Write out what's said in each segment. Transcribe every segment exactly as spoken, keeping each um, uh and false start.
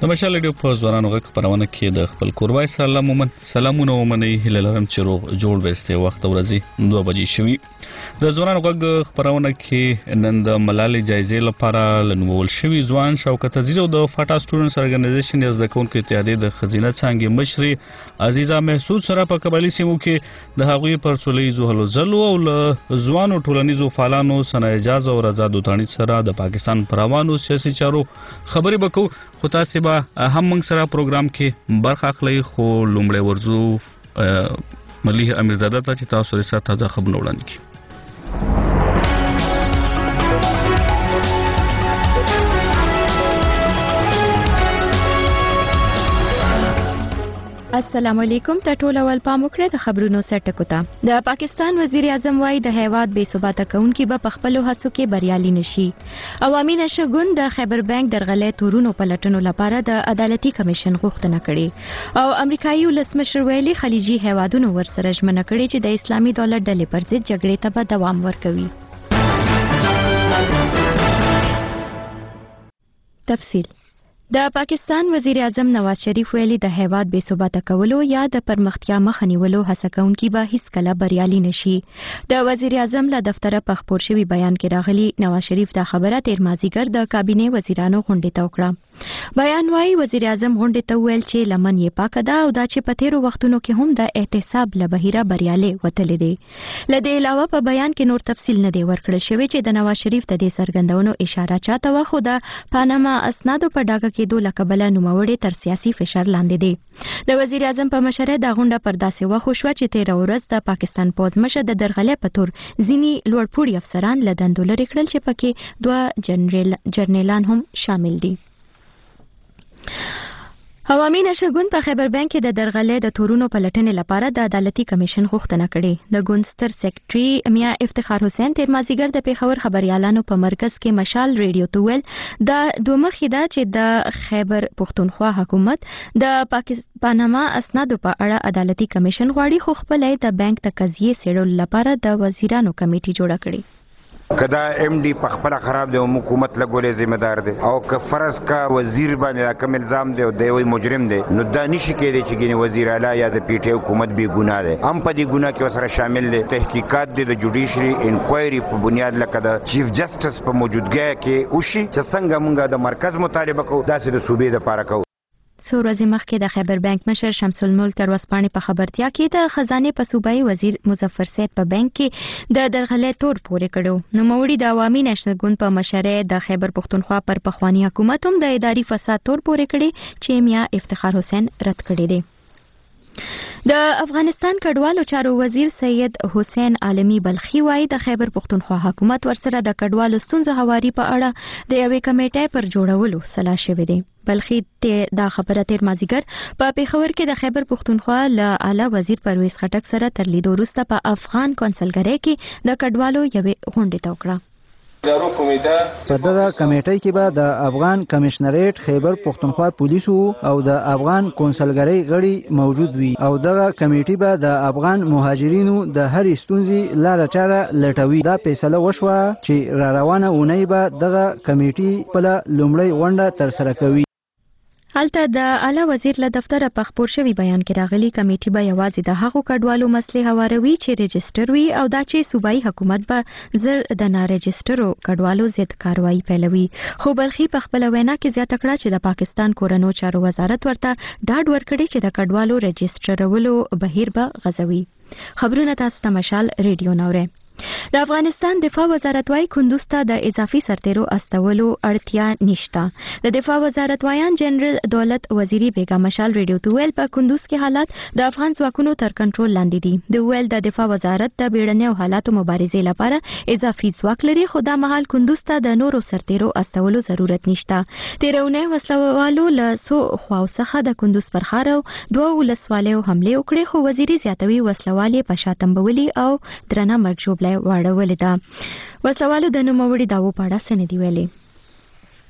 د مشال ریډیو په ځوانانو غږ خپرونه کې د خپل کوربای سره الله مومن سلامونه ومني هله لرم چې روغ جوړ وسته وخت ورځي دوه بجې شوي د ځوانانو غږ خپرونه کې نن د ملالۍ جایزې لپاره لنوول شوی ځوان شوکت عزیز او د فاټا سټوډنټس ارګنایزیشن یز د کونکو اتحادیه د خزینه څنګه مشري عزیزه محسود سره په قبایلی سیمو کې د هغوی پر څولې زوهلو زلو او ځوانو ټولنیزو فعالانو سنا اجازه او رضا دوتانی سره د پاکستان پروانو سیاسي چارو خبرې وکړو خو تاسو به هم موږ سره پروګرام کې برخه اخلي خو لومړی ورزو ملي امیرزاده ته چې تاسو سره تازه خبرونه وړاندې کړئ. السلام علیکم ته ټول اول پام وکړئ د خبرونو سرټکو ته د پاکستان وزیر اعظم وايي د هیواد بې ثباته کونکي به په خپل هڅو کې بریالي نشي. عوامي نشګون د خیبر بانک درغلې تورونو پلټنو لپاره د عدالتي کمیشن غوښتنه کړې او امریکایي ولسمشر ویلي خلیجي هیوادونو ورسره ژمنه کړې چې د اسلامي دولت ډلې پر ضد جګړې ته به دوام ورکوي. تفصیل د پاکستان وزیر اعظم نواز شریف ویلي د هیواد بې ثباته کولو یا د پرمختیا مخه نیولو هڅه کوونکي به هیڅ کله بریالي نشي. د وزیر اعظم له دفتره په خپور شوی بیان کې راغلي نواز شریف دا خبره تیر مازیګر د کابینه وزیرانو غونډې ته وکړه. بیان وايي وزیر اعظم غونډې ته ویل چې لمن یې پاکه ده او دا چې په تیرو وختونو کې هم د احتساب له بهیره بریالي وتلې دي. له دې علاوه په بیان کې نور تفصیل نه دی ورکړل شوی چې د نواز شریف د دې څرګندونو اشاره چاته و خو د پاناما اسنادو په ډاګه کې دوه لکبله نوموړي تر سیاسي فشار لاندې دي. د وزیر اعظم په مشره د غونډه پر داسې وخت شو چې تیر ورځ د پاکستان پوز مشه د درغلې په تور ځینی لوړپوړي افسران له دندو لرې کړل چې پکې دوه جنرال جرنیلان هم شامل دي. عوامي نشګون په خیبر بانک کې د درغلې د تورونو پلټنې لپاره د عدالتي کمیشن غوښتنه کړې. د ګونستر سیکریټري میا افتخار حسین تیر مازیګر د پیښور خبريالانو په مرکز کې مشال ریډیو ته ویل د دوه مخې ده چې د خیبر پښتونخوا حکومت د پاناما اسنادو په اړه عدالتي کمیشن غواړي خو خپل د بانک د قضیې سیړلو لپاره د وزیرانو کمیټي جوړه کړې. کدا ایم ډی په خپل خراب دی او حکومت لګولې ذمہ دار دی او که فرض کا وزیر باندې کوم الزام دی او دی وی مجرم دی نو دا نشي کېدی چې ګینه وزیر اعلی یا د پی ټی حکومت به ګناه دی هم په دې ګناه کې وسره شامل دي. تحقیقات د جوډیشري انکوایری په بنیاد لکه د چیف جسټس په موجودګۍ کې وشي چې څنګه مونږه د مرکز مطالبه کوو داسې د صوبې لپاره کوو. څو ورځې مخکې د خیبر بانک مشر شمس الملک ورځپاڼې په خبرتیا کې د خزانه په صوبایي وزیر مظفر سید په بانک کې د درغلې تور پورې کړو. نو موړي د عوامي نشګون په مشره د خیبر پښتونخوا پر پخوانی حکومت هم د اداري فساد تور پورې کړي چې میا افتخار حسین رد کړی دی. د افغانستان کډوالو چارو وزیر سید حسین عالمی بلخی وايي د خیبر پښتونخوا حکومت ورسره د کډوالو ستونزو هواري په اړه د یوې کمیټې پر جوړولو سلا شوې ده. بلخی ته دا خبره تیر مازیګر په پیښور کې د خیبر پښتونخوا له اعلی وزیر پرویز خټک سره تر لیدو وروسته په افغان کونسلګری کې د کډوالو یوې غونډې ته وکړه. په دغه کمیټې کې به د افغان کمشنریټ خیبر پښتونخوا پولیسو او د افغان کونسلګری غړي موجود وي او دغه کمیټې به د افغان مهاجرینو د هر ستونزې لاره چاره لټوي. دا فیصله وشوه چې را روانه اونۍ به دغه کمیټې خپل لومړی غونډه تر سره کوي. هلته د اعلی وزیر له دفتره په خپور شوی بیان کې راغلي کمیټې به یوازې د هغو کډوالو مسلې هواروي چې رجستر وي او دا چې صوبایي حکومت به زر د نارجسترو کډوالو ضد کاروایی پیلوي. خو بلخي په خپل وینا کې زیاته کړه چې د پاکستان کورنو چارو وزارت ورته ډاډ ورکړي چې د کډوالو رجسترولو بهیر به غځوي. خبرونه تاسو ته مشال ریډیو نوري. د افغانستان دفاع وزارت وايي کندوز ته د اضافي سرتیرو استولو اړتیا نشته. د دفاع وزارت وایان جنرال دولت وزیری بیگا مشال ریډیو ته ویل په کندوز کې حالات د افغان ځواکونو تر کنټرول لاندې دي. د ویل د دفاع وزارت د بیړنیو حالاتو مبارزې لپاره اضافي ځواک لري خو دا مهال کندوز ته د نورو سرتیرو استولو ضرورت نشته. تیرونه وسلوالو له سو خواو څخه د کندوز پر خارو دوه ولسوالیو حمله وکړي خو وزیری زیاتوي وسلوالې په شاتمبولي او درنه مرجوب واړولې ده. وسلوالو د نوموړي داوو په اړه څه نه دی ویلي.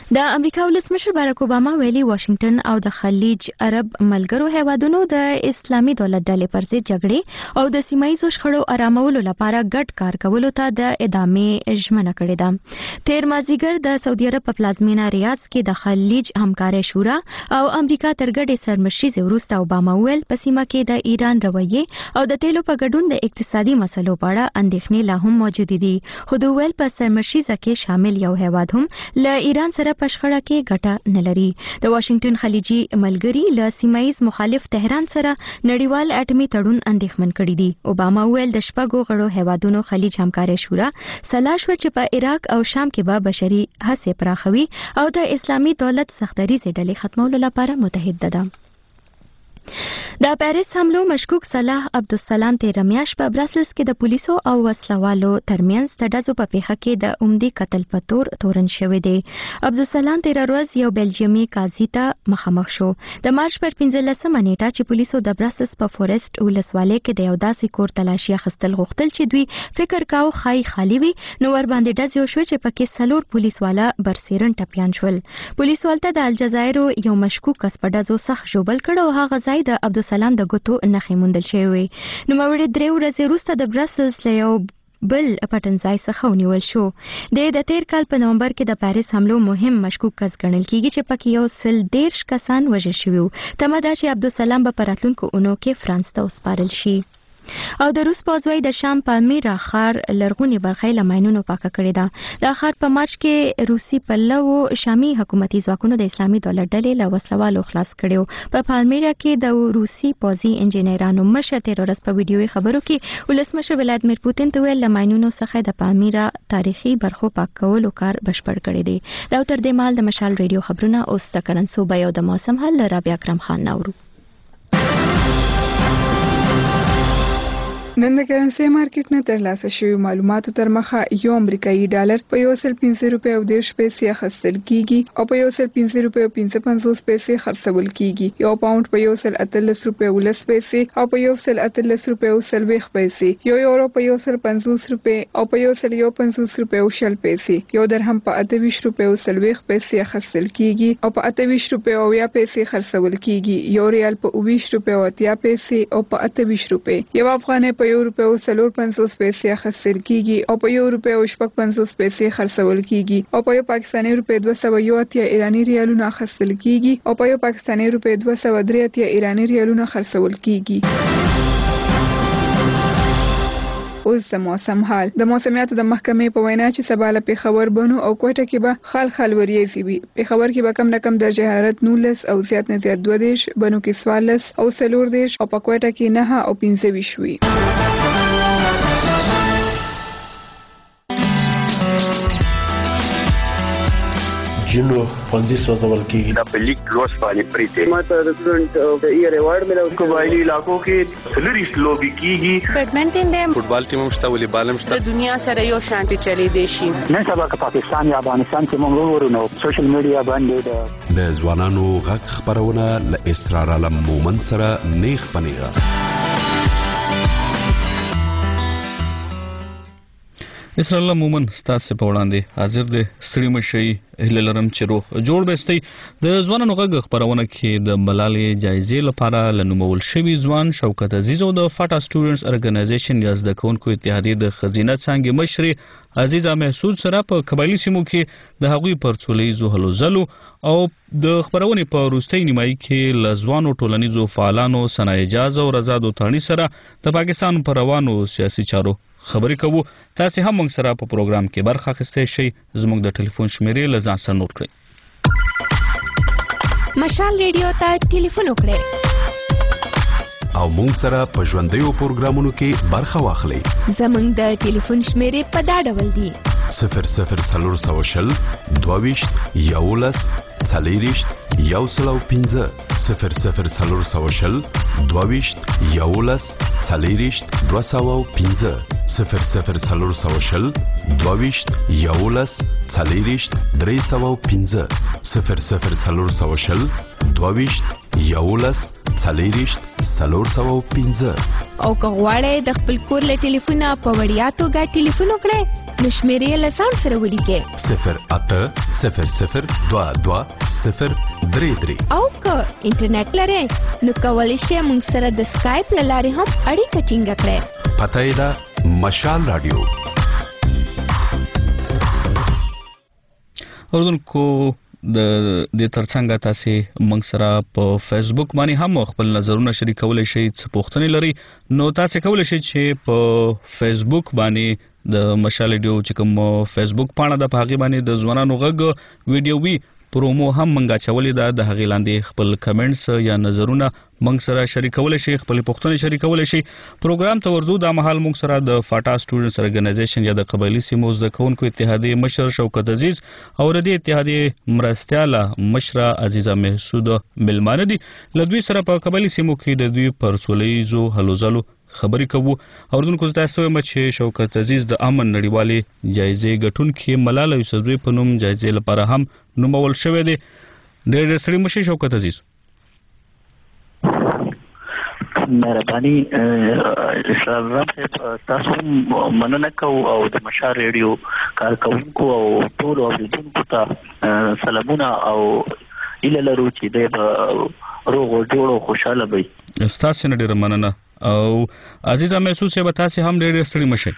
د امریکا ولسمشر باراک اوباما ویلي واشنگټن او د خلیج عرب ملګرو هیوادونو د اسلامي دولت ډلې پر ضد جګړې او د سیمایي شخړو آرامولو لپاره ګډ کار کولو ته د ادامې ژمنه کړې ده. تیر مازیګر د سعودي عرب په پلازمینه ریاض کې د خلیج همکارۍ شورا او امریکا تر ګډې سرمشریزې وروسته اوباما ویل په سیمه کې د ایران رویې او د تیلو په ګډون د اقتصادي مسلو په اړه اندېښنې لا هم موجود دي، خو د ویل په سرمشریزه کې شامل یو هیواد هم له ایران سره په شخړه کې ګټه نه لري. د واشنگټن خلیجي ملګري له سیمایي مخالف تهران سره نړیوال اټومي تړون اندېښمن کړي دي. اوباما ویل د شپږو غړو هیوادونو خلیج همکارۍ شورا سلا شوه چې په عراق او شام کې به بشري هڅې پراخوي او د اسلامي دولت سختدریزې ډلې ختمولو لپاره متحد ده. د پاریس حملو مشکوک صلاح عبدالسلام تیر میاشت په براسلز کې د پولیسو او وسلوالو ترمنځ د ډزو په پیښه کې د عمدي قتل په تور تورن شوی دی. عبدالسلام تیر ورځ یو بلجیمي قاضي ته مخامخ شو. د مارچ پر پنځلسمه نیټه چې پولیسو د براسلز په فورست ولسوالۍ کې د یو داسې کور تلاشي اخیستل غوښتل چې دوی فکر کاوه خای خالی وي، نو ور باندې ډز وشو چې پکې څلور پولیس والا برسیرن ټپیان شول. پولیس والته د الجزایر یو مشکوک کس په ډزو سخت ژوبل کړ او هغه ځای د عبدالسلام د ګوتو نښې موندل شوې وې. نو مړی درې ورځې وروسته د براسلز له یو بل پټنځای څخه ونیول شو. د تیر کال په نومبر کې د پاریس حملو مهم مشکوک کس ګڼل کیږي چې پکې یو سل دیرش کسان وژل شوي وو. تمه ده چې عبدالسلام به په راتلونکو اونو کې فرانس ته وسپارل شي. او د روس پوځوي د شام پالمیرا ښار لرغونی برخې له ماینونو پاکه کړې ده. د ښار په مارچ کې روسي پلوو شامي حکومتي ځواکونو د اسلامي دولت ډلې له وسلوالو خلاص کړي. په پالمیرا کې د روسي پوځي انجینرانو مشر تیر ورځ په ویډیوي خبرو کې ولسمشر ولادیمیر پوتین ته ویل له ماینونو څخه د پالمیرا تاریخي برخو پاک کولو کار بشپړ کړی دی. دا تر دې مال د مشال ریډیو خبرونه اوس د کرنسو بیو د موسم حل رابعه اکرم خان نورو. نن د کرنسي مارکیټ نه ترلاسه شوی معلوماتو تر مخه یو امریکایي ډالر په یو سل پنځه روپۍ او دېرش پیسې اخیستل کیږي او په یو سل پنځه روپۍ او پنځه پنځوس پیسې خرڅول کیږي. یو پاوند په یو سل اتلس روپۍ او لس پیسې او په یو سل اتلس روپۍ او څلوېښت پیسې، یو یورو په یو سل پنځوس روپۍ او په یو سل یو پنځوس روپۍ او شل پیسې، یو درهم په اته ویشت روپۍ او څلوېښت پیسې اخیستل کیږي او په اته ویشت روپۍ او اویا پیسې خرڅول کیږي. یو ریال په اوه ویشت روپۍ او اتیا پیسې او په اته ویشت روپۍ، یو افغانۍ په یو روپۍ او څلور پنځوس پیسې اخیستل کیږي او په یو روپۍ او شپږ پنځوس پیسې خرڅول کیږي او په یو پاکستاني روپۍ دوه سوه یو اتیا ایراني ریالونه اخیستل کیږي او په یو پاکستاني روپۍ دوه سوه درې اتیا ایراني ریالونه خرڅول کیږي. اوس د موسم حال. د موسمیاتو د محکمې په وینا چې سبا له پېښور، بنو او کوټه کې به خال خال وریځې وي. پېښور کې به کم نه کم درجه حرارت نولس او زیات نه زیات دوه دېرش، بنو کې څوارلس او څلور دېرش او په کوټه کې نهه او پنځه ویشت وي. جنو ښوونځي سوځول کېږي. د پلیک جوش باندې پریته ماته د سټوډنټ د ایئر ایوارډ ملو. قبایلی علاقو کې سلریس لوبي کیږي. بیډمنټن دی، فوټبال ټیم هم شته، والیبال هم شته. د دنیا سره یو شانتي چلی دی شي. نن سبا که پاکستان یا افغانستان کې موږ ورونو سوشل میډیا باندې د ځوانانو غږ خبرونه له اسرار علم مومن سره نیخ پنیغه. اسرار الله مومن ستاسو په وړاندې حاضر دی. ستړي مشي هله لرم چې روغ جوړ بستي. د ځوانانو غږ خبرونه کې د ملالۍ جایزې لپاره لنومول شوی ځوان شوکت عزیز او د فاټا سټوډنټس ارګنایزیشن یا د کونکو اتحادیې د خزینه څنګه مشر عزیزه محسود سره په قبایلی سیمو کې د هغوی پرڅولې زهلو زلو او د خبرونه په وروستۍ نیمایي کې لزوانو ټولنیزو فعالانو سنا اجازه او رضا دوتانی سره د پاکستان پر روانو سیاسي چارو خبرې کوو. تاسو هم موږ سره په پروګرام کې برخه اخیستی شئ. زموږ د ټلیفون شمیرې له ځان سره نوٹ کړئ. مشال ریډیو ته ټلیفون وکړئ او موږ سره په ژوندیو پروګرامونو کې برخه واخلئ. زموږ د ټلیفون شمیرې په دا ډول دي: صفر صفر څلور سوه شل دوه ویشت یولس څلېرویشت یو سل او پنځه، صفر صفر څلور سوه شل دوه ویشت یولس څلېرویشت دوه سوه او پنځه، صفر صفر څلور سوه شل دوه ویشت یولس څلېرویشت درې سوه او پنځه، صفر صفر څلور سوه شل دوه ویشت یولس څلېرویشت څلور سوه او پنځه. او که غواړئ د خپل کور له ټلیفونه په وړیا توګه ټلیفون وکړئ نشمیرې لسان سره ولیکې صفر اته صفر صفر دوه دوه صفر درې درې او که انټرنیټ لرئ نو کولی شئ موږ سره د سکایپ له لارې هم اړیکه ټینګه کړئ. پته یې ده مشال راډیو. اوردونکو د دې ترڅنګ تاسو موږ سره په فیسبوک باندې هم خپل نظرونه شریکولای شئ. څه پوښتنې لري نو تاسو کولای شئ چې په فیسبوک باندې د مشال ریډیو چې کوم فیسبوک پاڼه د پاغي باندې د ځوانانو غږ ویډیو وی پرومو هم منګه چولې ده. د هغې لاندې خپل کمنټس یا نظرونه موږ سره شریکولای شي، خپل پوښتنې شریکولای شي. پروګرام ته ورځو د مهال موږ سره د فاټا سټوډنټس ارګنایزیشن یا د قبایلی سیمو زده کوونکو اتحادیې مشر شوکت عزیز او د اتحادیې مرستیاله مشره عزیزه محسود ملمانه دي. له دوی سره په قبایلی سیمو کې د دوی پر سولهییزو هلو ځلو خبرې کوو. اوردونکو تاسو وایم چې شوکت عزیز د امن نړیوالې جایزې ګټونکي ملاله یوسفزۍ په نوم جایزې لپاره هم نومول شوی دی. ډېر ستړي مشي شوکت عزیز. مهرباني اسلام صاحب تاسو مننه کوو او د مشال ریډیو کارکونکو او ټول اوریدونکو ته سلامونه او هیله لرو چې د روغ او جوړ او خوشاله وي. ستاسو نه ډېره مننه او عزیزه محسوس یې به تاسو هم ډېر ستړي مشئ.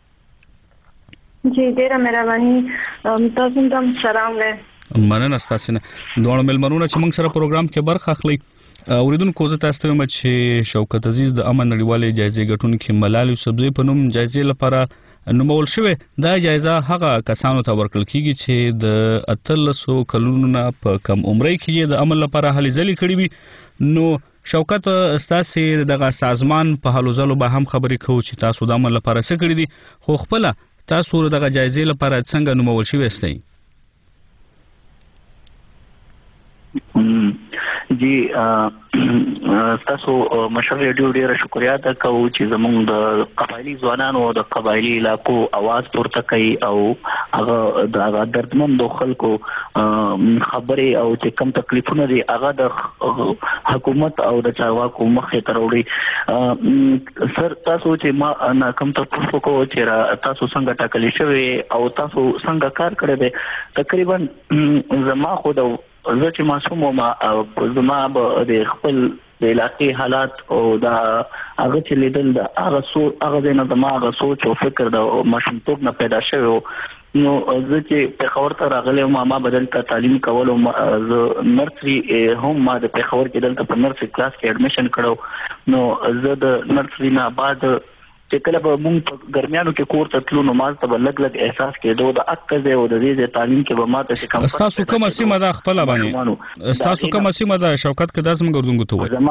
جی ډېره مهرباني تاسو ته سلام دی. مننه ستاسو نه. دوه ملمنونه چې موږ سره پروګرام کې برخه اخلي. اوریدونکو زه تاسو ته وایم چې شوکت عزیز د امن نړیوالې جایزې ګټونکي ملاله یوسفزۍ په نوم جایزې لپاره نومول شوی. دا جایزه هغه کسانو ته ورکړل کیږي چې د اتلسو کلونو نه په کم عمرۍ کې د امن لپاره هلې ځلې کړې وي. نو شوکت ستاسو دغه سازمان په هلو ځلو به هم خبرې کوو چې تاسو د امن لپاره څه کړی دي، خو خپل تاسو دغه جایزې لپاره څنګه نومول شوی یاستئ؟ جی تاسو مشال ریډیو ډیره شکریا ادا کوو چې زموږ د قبایلی ځوانانو د قبایلی علاقو आवाज پورته کوي او هغه د دردمندو خلکو خبرې او چې کم تکلیفونه دي هغه د حکومت او د چارواکو مخې ته راوړي. سر تاسو چې ما کم تاسو کو چې تاسو څنګه ټاکلي شوی او تاسو څنګه کار کړی دی، تقریبا زما خو د زه چې معصوم وم زما به د خپل د علاقې حالات او دا هغه چې لیدل د هغه سو هغه نه د ما هغه سوچ او فکر د ماشومتوب نه پیدا شوی. نو زه چې پېښور ته راغلی وم ما بدل ته تعلیم کول او زه نرسري هم ما د پېښور کې دلته په نرسري کلاس کې اډمیشن کړو. نو زه د نرسري نه بعد چې کله به موږ په ګرمیانو کې کور ته تلو نو ماته به لږ لږ احساس کېدو د اکز او د دې تعلیم کې به ماته چې کم تاسو کومه سیمه ده خپل باندې تاسو کومه سیمه ده شوکت کې داس موږ ورغونګو ته وایي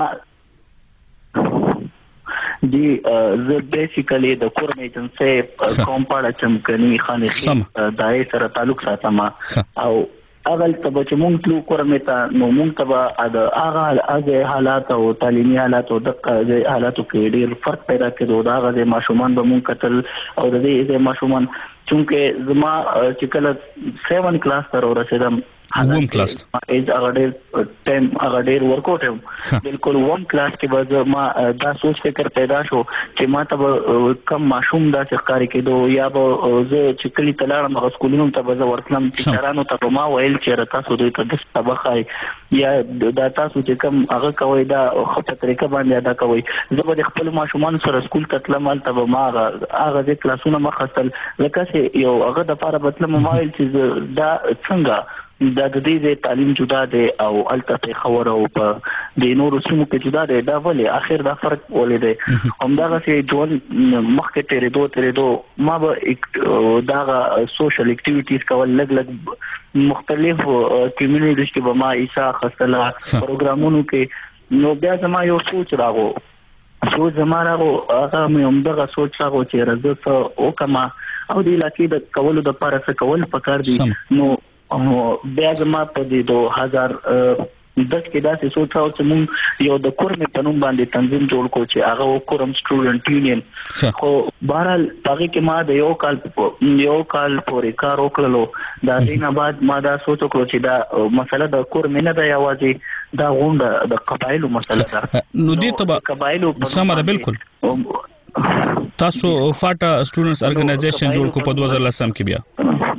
جی زه بیسیکلی د کور میجنسي کوم پاړه چمکني خانخي دای سره تعلق ساتم او اول تبه چې مونږ تلو کورمه ته نو مونږ تبه د هغه هغه حالات او تعلیمي حالات او د حالاتو کې ډېر فرق پیدا کېدو. دا غږه ماشومان به مونږ قتل او د دې ماشومان چونکه زما چې کله سیون کلاس ته ورسېدم ووم کلاس ایج هغه ډېر ټایم هغه ډېر ورکوټ بالکل ووم کلاس کې به ما دا سوچ فکر پیدا شو چې ما ته کم ماشوم دا ښکاری کېدو یا به زه چې کلی تلاړم هغه سکولونو ته به زه ورتلم ټیچرانو ته به ما ویل چې تاسو دوی ته د سبق یا دا تاسو چې کم هغه کوي دا خو په طریقه باندې ادا کوي. زه به خپل ماشومان سره سکول ته تلم هلته به ما هغه د کلاسونه مخستل لکه چې یو هغه د پاره بتلم ما ویل چې دا څنګه دا د دې تعلیم جدا دی او الته خبر او په د نورو سیمو کې جدا دی. دا ولې اخر دا فرق ولې دی همدغه چې ځوان مخکې تیرې دوه تیرې دوه ما به دا سوشل اکټیویټیز کول لګ لګ مختلف کمیونټیز کې به ما ایسا خاصه پروګرامونو کې نو بیا زما یو سوچ راغو سوچ زما راغو هغه مې همدغه سوچ راغو چې راځه او کما او د علاقې د کولو د پاره څه کول پکار دي. نو بیا زما په دې دوه هزار دس کې داسې سوچ راو چې مونږ یو د کورمې په نوم باندې تنظیم جوړ کو چې هغه کورم سټوډنټ یونین خو بهرحال هغه کې ما د یو کال یو کال پورې کار وکړلو. دا دینه بعد ما دا سوچ وکړو چې دا مسله د کورمې نه ده یوازې دا غونډه د قبایلو مسله ده. نو دې ته قبایلو سمره بالکل تاسو فاټا سټوډنټس ارګنایزیشن جوړ کو په دوه زره لسم کې بیا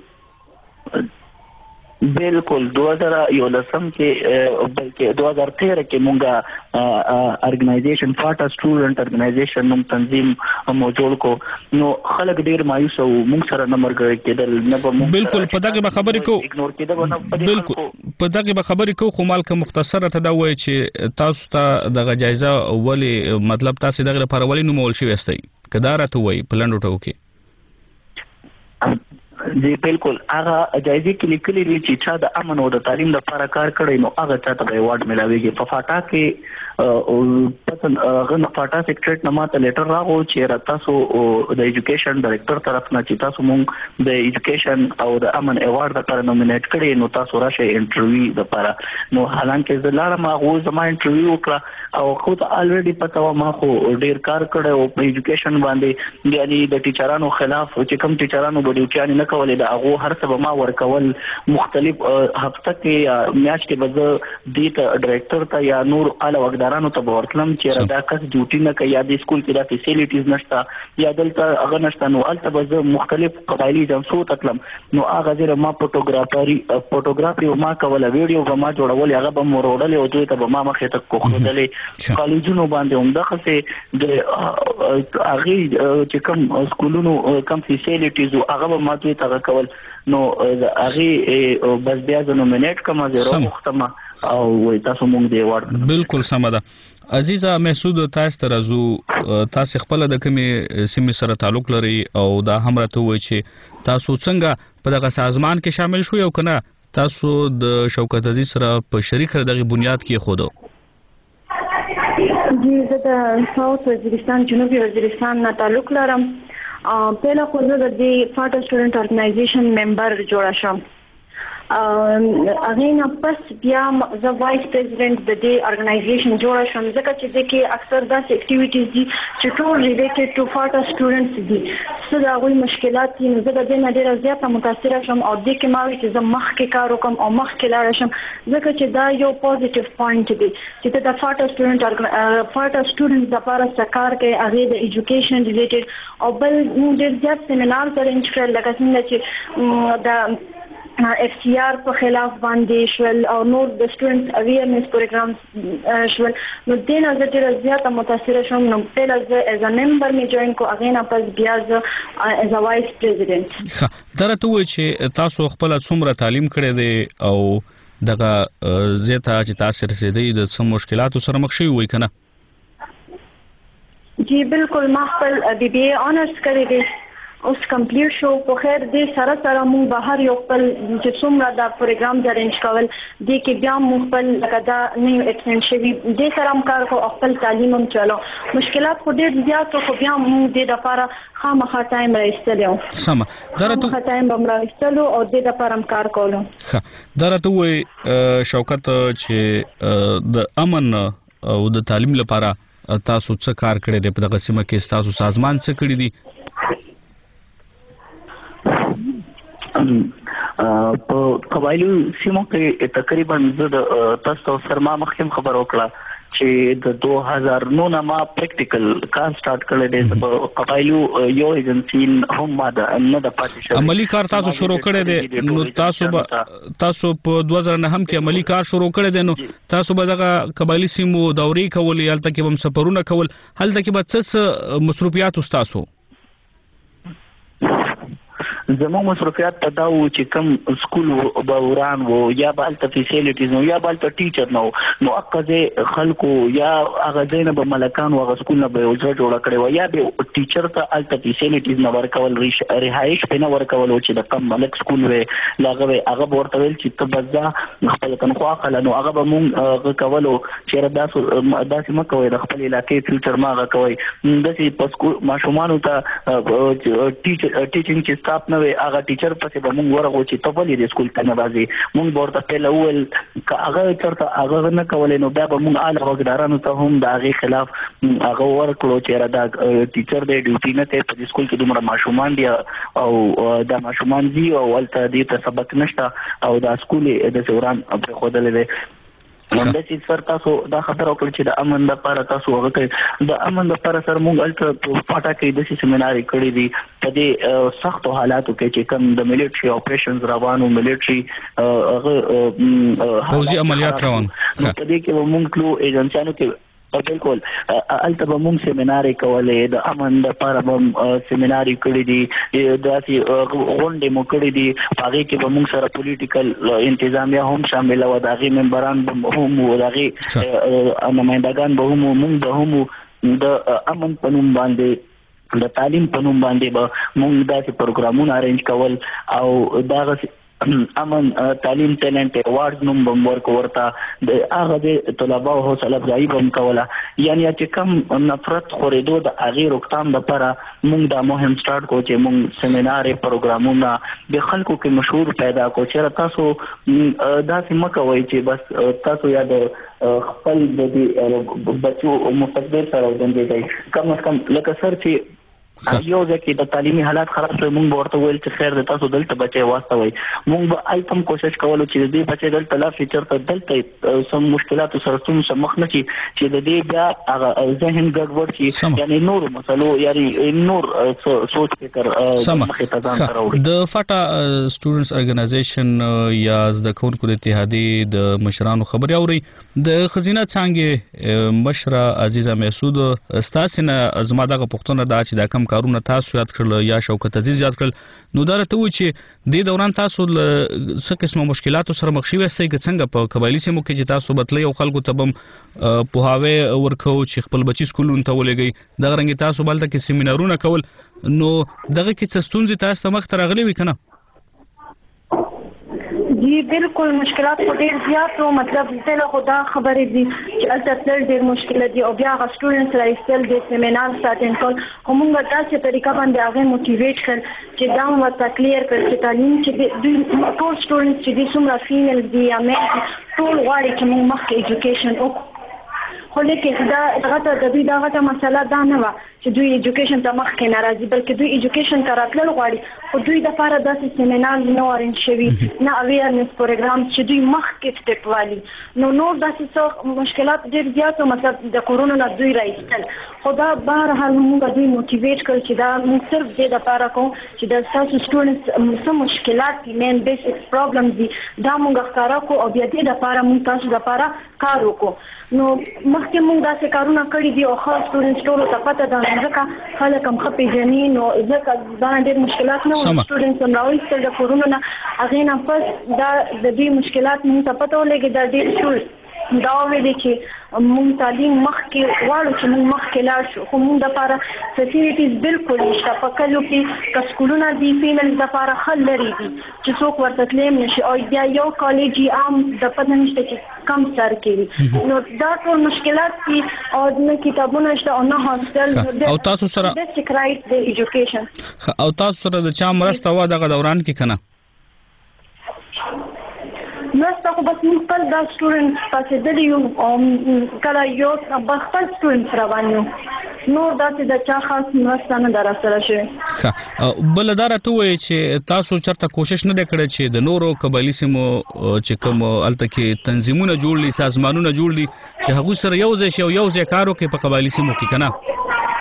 بالکل دوه زره یولسم کې بلکې دوه زره تیرہ کې مونږه ارګنایزیشن فاټا سټوډنټ ارګنایزیشن نوم تنظیم مو جوړ کو نو خلک ډیر مایوس وو مونږ سره نه مرګ کېدل نه به مونږ بالکل په دغه به خبرې کو اګنور کېدل نه بالکل په دغه به خبرې کو خو مالک مختصره ته دا وایي چې تاسو ته دغه جایزه ولی مطلب تاسو دغه لپاره ولی نو مول شي وستئ کدارته وایي پلان ټو کې جی بالکل هغه جایزې کې لیکلي دي چې چا د امن او د تعلیم لپاره کار کړی نو هغه چاته به ایوارډ ملاويږي په فاټا کې او پتن هغه نه فاټا سیکریټریټ نه ماته لیټر راغو چې تاسو د ایجوکیشن ډایریکټر طرف نه چې تاسو مونږ د ایجوکیشن او د امن ایوارډ لپاره نومینیټ کړی نو تاسو راشه انټرویو لپاره نو حالانکه زلاله ما غو زما انټرویو وکړه او خو ته الریډي پته و ما خو ډیر کار کړی او په ایجوکیشن باندې یعنی د ټیچرانو خلاف چې کوم ټیچرانو بده چانه نه کولې دا هغه هر څه به ما ورکول مختلف هفته کې یا میاشت کې به د ډایریکټر ته یا نور اعلی وګدارانو ته ورتلم چې دا کس ډیوټي نه کوي یا د سکول کې دا فیسیلیټیز نشته یا دلته هغه نشته نو البته به مختلف قبایلی جنسو تطلم نو هغه زیره ما فوټوګرافري فوټوګرافي ما کوله ویډیو به ما جوړول هغه به مروړل او دوی ته به ما مخې ته کوخدلې کالجونو باندې هم دغه څه د هغه چې کوم سکولونو کوم فیسیلیټیز هغه به ما دوی ته کول نو هغه بس بیا زه نومینیټ کوم زه راوختم او وای تاسو مونږ دی ورته بالکل سم ده عزیزه محسود تاسو ته راځو تاسو خپل د کومې سیمې سره تعلق لري او دا هم راته وای چې تاسو څنګه په دغه سازمان کې شامل شو یو کنه تاسو د شوکت عزیز سره په شریک دغه بنیاد کې خودو جی زه د ساوث وزیرستان جنوبي وزیرستان نه تعلق لرم پهلا خو زه د فاټا سټوډنټ ارګنایزیشن ممبر جوړه شم اغه نه پس بیا زه وایس پریزیدنت د دې ارګنایزیشن جوړه شم ځکه چې د کې اکثر داسې اکټیویټیز دي چې ټول ریلیټډ ټو فاټا سټوډنټس دي څه دا غوي مشکلات دي نو زه د دې نه ډیره زیاته متاثره شم او د کې ما وی چې زه مخکې کار وکم او مخکې لاړ شم ځکه چې دا یو پوزټیو پوینټ دی چې د فاټا سټوډنټ فاټا سټوډنټس لپاره سکار کې هغه د ایجوکیشن ریلیټډ او بل ډیر زیات سیمینار ارینج کړل لکه څنګه چې د اف سی آر په خلاف باندې شول او نور د سټوډنټس اویرنس پروګرام شول نو د نه زه زیاته متاثره شوم نو په لږه از ا ممبر می جوائن کو اغه نه پس بیا ز از ا وایس پریزیدنت درته و چې تاسو خپل څومره تعلیم کړی دی او دغه زیاته چې تاسو رسیدي د څه مشکلاتو سره مخ شوی وای کنه جی بالکل ما خپل بی بی اے آنرز کړی دی اوس کمپلیټ شو په خیر دې سره سره مو بهر یو خپل چې څومره دا پروګرام ارینج کول دې کې بیا مو خپل لکه دا نه ایکسټنډ شوی دې سره هم کار کو خپل تعلیم هم چلو مشکلات خو ډېر زیات خو بیا مو دې د لپاره خامخا ټایم راځلو سم درته خامخا ټایم هم راځلو او دې د لپاره هم کار کولو درته وای شوکت چې د امن او د تعلیم لپاره تاسو څه کار کړی دی په دغه سیمه کې تاسو سازمان څه کړی دی په قبایلی سیمو کې تقریبا د تاسو سرما مخکې خبر وکړه چې د دوه هزار نو نه ما پریکټیکل کار سٹارټ کړل دی په قبایلی یو ایجنسی هم ما د نه د پاتې شو عملی کار تاسو شروع کړی دی نو تاسو تاسو په دوه هزار نه هم کې عملی کار شروع کړی دی نو تاسو به دغه قبایلی سیمو دورې کولې هلته کې هم سفرونه کول هلته کې به څه مصروفیات تاسو زموږ مصرفیات ته دا و چې کوم سکول به وران وو یا به هلته فیسیلیټیز نو یا به هلته ټیچر نو نو هغه خلکو یا هغه ځای نه به ملکان هغه سکول نه به یو ځای جوړ کړی و یا به ټیچر ته هلته فیسیلیټیز نه ورکول رهایش په نه ورکول چې د کم ملک سکول وي هغه هغه ورته ویل چې ته بزا خپل تنخوا خل نو هغه به مونږ کولو چې داسو داسې مکوې د خپل علاقې فیوچر ما هغه کوي داسې په سکول ماشومانو ته ټیچر ټیچینګ چې سټاف نه هغه ټیچر پسې به موږ ورغو چې ته ولې د سکول ته نه راځې موږ ورته پیل اول هغه چرته هغه نه کولای نو بیا به موږ اعلی وګدارانو ته هم د هغه خلاف هغه ورکړو چې را دا ټیچر د ډیوټي نه ته په سکول کې دومره ماشومان دي او دا ماشومان دي او ولته دې ته سبق نشته او دا سکول د سوران په خودلې نو د چې سر تاسو دا خبره وکړه چې د امن لپاره تاسو هغه کوي د امن لپاره سر مونږ الټر پټا کې د سیمینار کړی دی په دې سختو حالاتو کې چې کوم د ملټري اپریشنز روانو ملټري هغه پوځي عملیات روان نو په دې کې مونږ ټول ایجنسیانو کې بالکل الته به موږ سیمینار کولې د امن لپاره به سیمینار کړی دي داسې غونډې مو کړې دي هغه کې به موږ سره پولیټیکل انتظامیه هم شامل و دغه ممبران هم و دغه نمائندگان به هم موږ به هم د امن په نوم باندې د تعلیم په نوم باندې به موږ داسې پروګرامونه ارینج کول او دغه امن تعلیم ټیلنټ ایوارډز نوم بم ورکو ورته د هغه د طلباء او حوصله افزایی بم کوله یعنی چې کم نفرت خورېدو د هغه روکتام لپاره موږ دا مهم سٹارټ کو چې موږ سیمینار پروګرامونه د خلکو کې مشهور پیدا کو چې تاسو داسې مکوئ چې بس تاسو یا د خپل د بچو مستقبل سره ورته کم از کم لکه سر چې یو ځکه د تعلیمي حالات خراب شوی موږ ورته ویل چې خیر د تاسو دلته بچي واستوي موږ به التم کوشش کولو چې دې بچي دلته لا فیچر ته دلته سم مشکلات سره څوم سمخ نه شي چې د دې بیا هغه ذهن ګډوډ شي یعنی نور مسلو یعنی نور سوچ فکر مخې ته ځان راوړي د فاټا سټوډنټس ارګنایزیشن یا د کونکو د اتحادیې د مشرانو خبري اوري د خزینه څنګه مشره عزیزه محسود استاسنه ازما دغه پښتون دا چې دا کم کارونه تاسو یاد کړل یا شوکت عزیز یاد کړل نو دا راته و چې د دوران تاسو څه قسمه مشکلاتو سره مخ شوي استئ څنګه په قبایلی سیمو کې چې تاسو بتلې او خلکو ته بم پوهاوی ورکو چې خپل بچی سکولونو ته ولګي دغه رنګ تاسو بلته کې سیمینارونه کول نو دغه کې څه ستونزې تاسو ته مخ ته راغلي وي کنه جی بالکل مشکلات خو ډیر زیات وو مطلب ټول خدا خبرې دي چې البته ډیر مشکل دي او بیا غو سټوډنټس راځل د سیمینار ساتن کول همغه داسې طریقه باندې هغه موټیویټ کړ چې دا مو تکلیف کړ چې تعلیم چې د ټول سټوډنټس چې د څومره فیمیل دي یا مېل ټول غواړي چې موږ مخکې ایجوکیشن وکړو خو لکه دا دغه ته د دوی دغه مسله دا نه و چې دوی ایجوکیشن ته مخکې ناراضي بلکې دوی ایجوکیشن ته راتلل غواړي خو دوی د لپاره داسې سیمینار نه ارینج شوي نه اویرنس پروګرام چې دوی مخکې سټپ والی نو نور داسې څه مشکلات ډېر زیات مطلب د کورونا نه دوی راایستل خو دا بهرحال موږ دوی موټیویټ کړ چې دا موږ صرف دې لپاره کوو چې د تاسو سټوډنټس څه مشکلات دي مین بیسیک پرابلم دي دا موږ ښکارا کو او بیا دې لپاره موږ تاسو لپاره کار وکړو نو مخکې موږ داسې کارونه کړی دي او خاص سټوډنټس ټول ته پته ده ځکه خلک هم خپې جنین او ځکه دا ډېر مشکلات نه وو سټوډنټس هم راوایستل د کورونا نه هغې نه پس دا د دې مشکلات موږ ته پته ولګېد دا ډېر ټول دا ویلي چې موږ تعلیم مخکې غواړو چې موږ مخکې لاړ شو خو موږ دپاره فیسیلیټیز بالکل نشته په کلیو کې که سکولونه دي فیمیلز دپاره ښه لرې دي چې څوک ورته تللی هم نشي او بیا یو کالج یې عام د پته نشته چې کم سر کوي نو دا ټول مشکلات دي او نه کتابونه شته او نه هاسټل او تاسو سره بیسیک رایټ د ایجوکیشن او تاسو سره د چا مرسته وه دغه دوران کې که نه مرسته خو بس موږ خپل دا سټوډنټس پاسېدلي یو او کله یو بس خپل سټوډنټس روان یو نور داسې د چا خاص مرسته نه ده راسره شوې بله دا راته ووایي چې تاسو چېرته کوشش نه دی کړی چې د نورو قبایلي سیمو چې کوم هلته کې تنظیمونه جوړ دي سازمانونه جوړ دي چې هغوی سره یو ځای شي او یو ځای کار وکړي په قبایلي سیمو کې که نه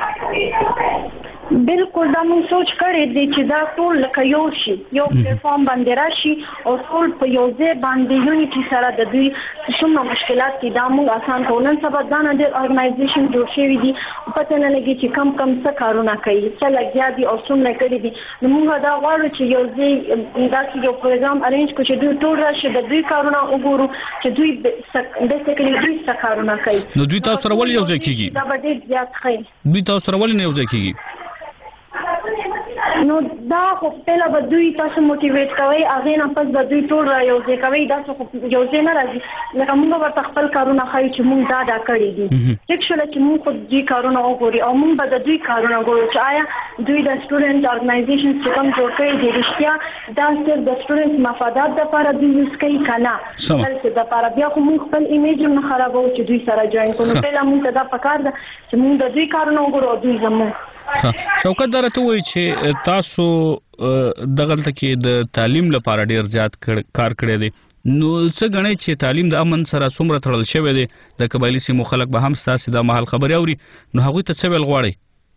بالکل دا موږ سوچ کړی دی چې دا ټول لکه یو شي یو پلیټفارم باندې راشي او ټول په یو ځای باندې یونیټي سره د دوی څومره مشکلات دي دا موږ اسان کوو نن سبا دا نه ډېر ارګنایزیشن جوړ شوي دي پته نه لګي چې کم کم څه کارونه کوي څه لګیا دي او څومره کړي دي نو موږ دا غواړو چې یو ځای داسې یو پروګرام ارینج کړو چې دوی ټول راشي د دوی کارونه وګورو چې دوی بیسیکلي دوی څه کارونه کوي نو دوی تاسو سره ولې یو ځای کېږي دا به ډېر زیات ښه دوی تاسو سره ولې نه یو ځای کېږي نو دا خو پهله به دوی تاسو موټیویټ کوئ هغې نه پس به دوی ټول را یو ځای کوئ داسې خو یو ځای نه راځي لکه موږ ورته خپل کارونه ښایو چې موږ دا دا کړي دي ټیک شوله چې موږ خو دوی کارونه وګوري او موږ به د دوی کارونه ګورو چې آیا دوی د سټوډنټ ارګنایزیشنز چې کوم جوړ کړي دي رښتیا دا صرف د سټوډنټ مفادات دپاره دوی یوز کوي که نه بلکې دپاره بیا خو موږ خپل ایمیج هم نه خرابوو چې دوی سره جوین کړو نو پهله موږ ته دا پکار ده چې موږ د دوی کارونه وګورو او دوی زموږ شوکت دا راته ووایي چې تاسو دغلته کې د تعلیم لپاره ډیر زیات کار کړی دی نو څه غنئ چې تعلیم د امن سره څومره تړل شوی دی د قبایلی سیمو خلک به هم ستاسو د محل خبري اوري نو هغوی ته څه ویل غواړي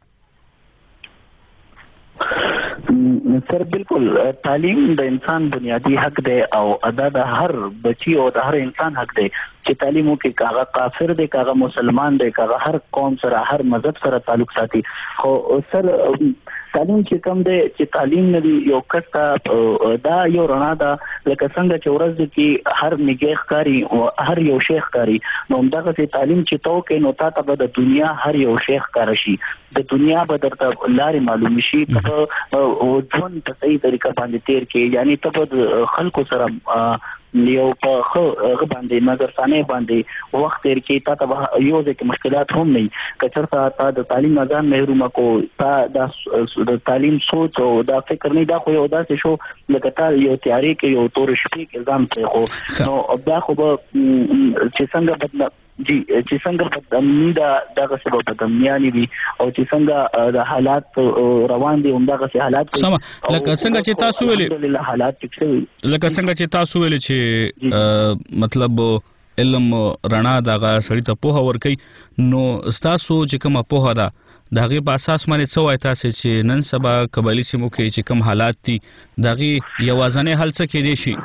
سر بالکل تعلیم د انسان بنیادی حق دی او ادا د هر بچی او د هر انسان حق دی چې تعلیم وکړي کاغه کافر دی کاغه مسلمان دی کاغه هر قوم سره هر مذهب سره تعلق ساتي خو سر تعلیم چې کوم دی چې تعلیم نه دی یو کټه دا یو رڼا ده لکه څنګه چې ورځ کې هر نگاه کاری او هر یو شیخ کاری نو همدغه چې تعلیم چې تو کې نو تا ته د دنیا هر یو شیخ کار شي د دنیا به درته لارې معلوم شي ته او ژوند په صحیح طریقه باندې تیر کې یعنی ته د خلکو سره یو په خو باندې نظر ثانه باندې وخت تیر کې تا ته یو ځکه مشکلات هم نه کچرته تا د تعلیم نظام محروم کو تا د تعلیم سوچ او دا فکر نه دا خو یو داسې شو لکه تا یو تیاری کې یو تور شپې کې ځان ته خو نو دا خو چې څنګه بدل جی چې څنګه بدامنی دا دغه سبب بدامنیانی وي او چې څنګه د حالات روان دي همدغه سي حالات سم لکه څنګه چې تاسو ویلي حالات ټیک شوي لکه څنګه چې تاسو ویلي چې مطلب علم رڼا دغه سړی ته پوهه ورکي نو تاسو چې کومه پوهه ده دغه په اساس باندې څه وای تاسو چې نن سبا قبایلی سیمو کې چې کوم حالات دي دغه یوازنه حل څه کې دي شي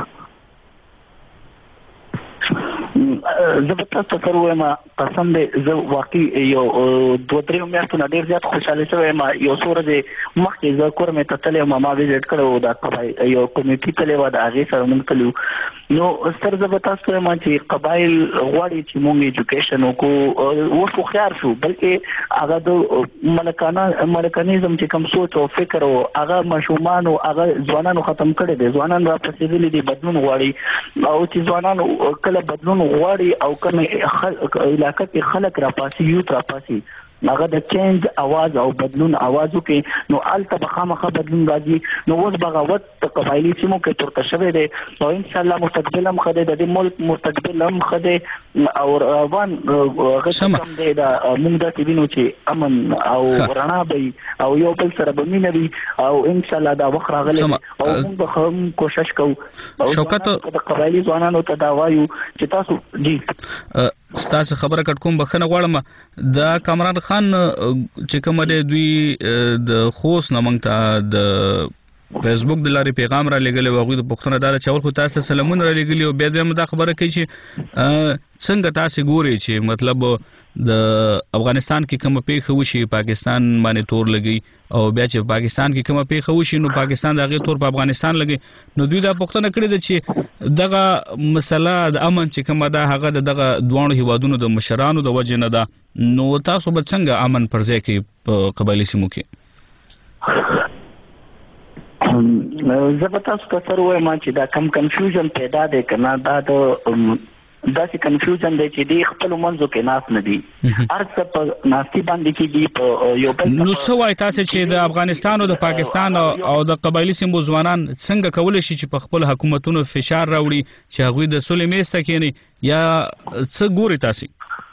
زبردست تفر وایم قسم دې زه واقعي یو دوه درې میاشتو نه ډیر زیات خوشاله شوم یو څو ورځې مخکې زه کور مې ته تللی ما ویزټ کړو دا قبایل یو کمیټي تللی و د هغې سره موږ تلو نو ستر زبردست وایم چې قبایل غواړي چې موږ ایجوکیشن وکړو اوس هوښیار شو بلکې هغه د ملکانه ملکانیزم چې کوم سوچ او فکر او هغه ماشومان او هغه ځوانانو ختم کړي دي ځوانان را پسېدلي دي بدلون غواړي او چې ځوانان کله بدلون غواړي او کوم علاقه کې خلک را پاسي یوت را پاسي هغه د چینج आवाज او بدلون आवाज کې نو الته بخامخه بدلون راځي نو اوس بغاوت د قبایلی سیمو کې ترته شوی دی او ان شاء الله مستقبل هم خده د ملک مستقبل هم خده او روان غوښتم دی دا موږ د تینو چې امن او رڼا به او یو بل سره به مینه وي او ان شاء الله دا وخت راغلی او موږ به هم کوشش کوو شوکت د قبایلی ځوانانو ته دا وایو چې تاسو جی ستاسو خبره کټ کوم بخنه غواړم دا کامران خان چې کوم د دوی د خوست نمنګ ته د فیسبوک د لارې پیغام را لګلې وغوی د پښتنه دار چې ورخه تاسو سلامون را لګلې او بیا د دا خبره کوي چې څنګه تاسو ګوري چې مطلب د افغانستان کې کوم پیښه وشي پاکستان باندې تور لګي او بیا چې پاکستان کې کوم پیښه وشي نو پاکستان دغه تور په افغانستان لګي نو دوی دا پښتنه کړی د چې دغه مسله د امن چې کومه ده هغه دغه دوه هیوادونو د مشرانو د وجه نه ده نو تاسو به څنګه امن پر ځای کې په قبایلی سیمو کې زه به تاسو ته سره وایم چې دا کم کنفیوژن پیدا دی کنه دا د داسې کنفیوژن دی چې دی خپل منځو کې ناس نه دي هر څه په ناستي باندې کې دي په یو بل نو څه وایي تاسو چې د افغانستان او د پاکستان او د قبایلی سیمو ځوانان څنګه کولی شي چې په خپل حکومتونو فشار راوړي چې هغوی د سولې میز ته کېني یا څه ګوري تاسو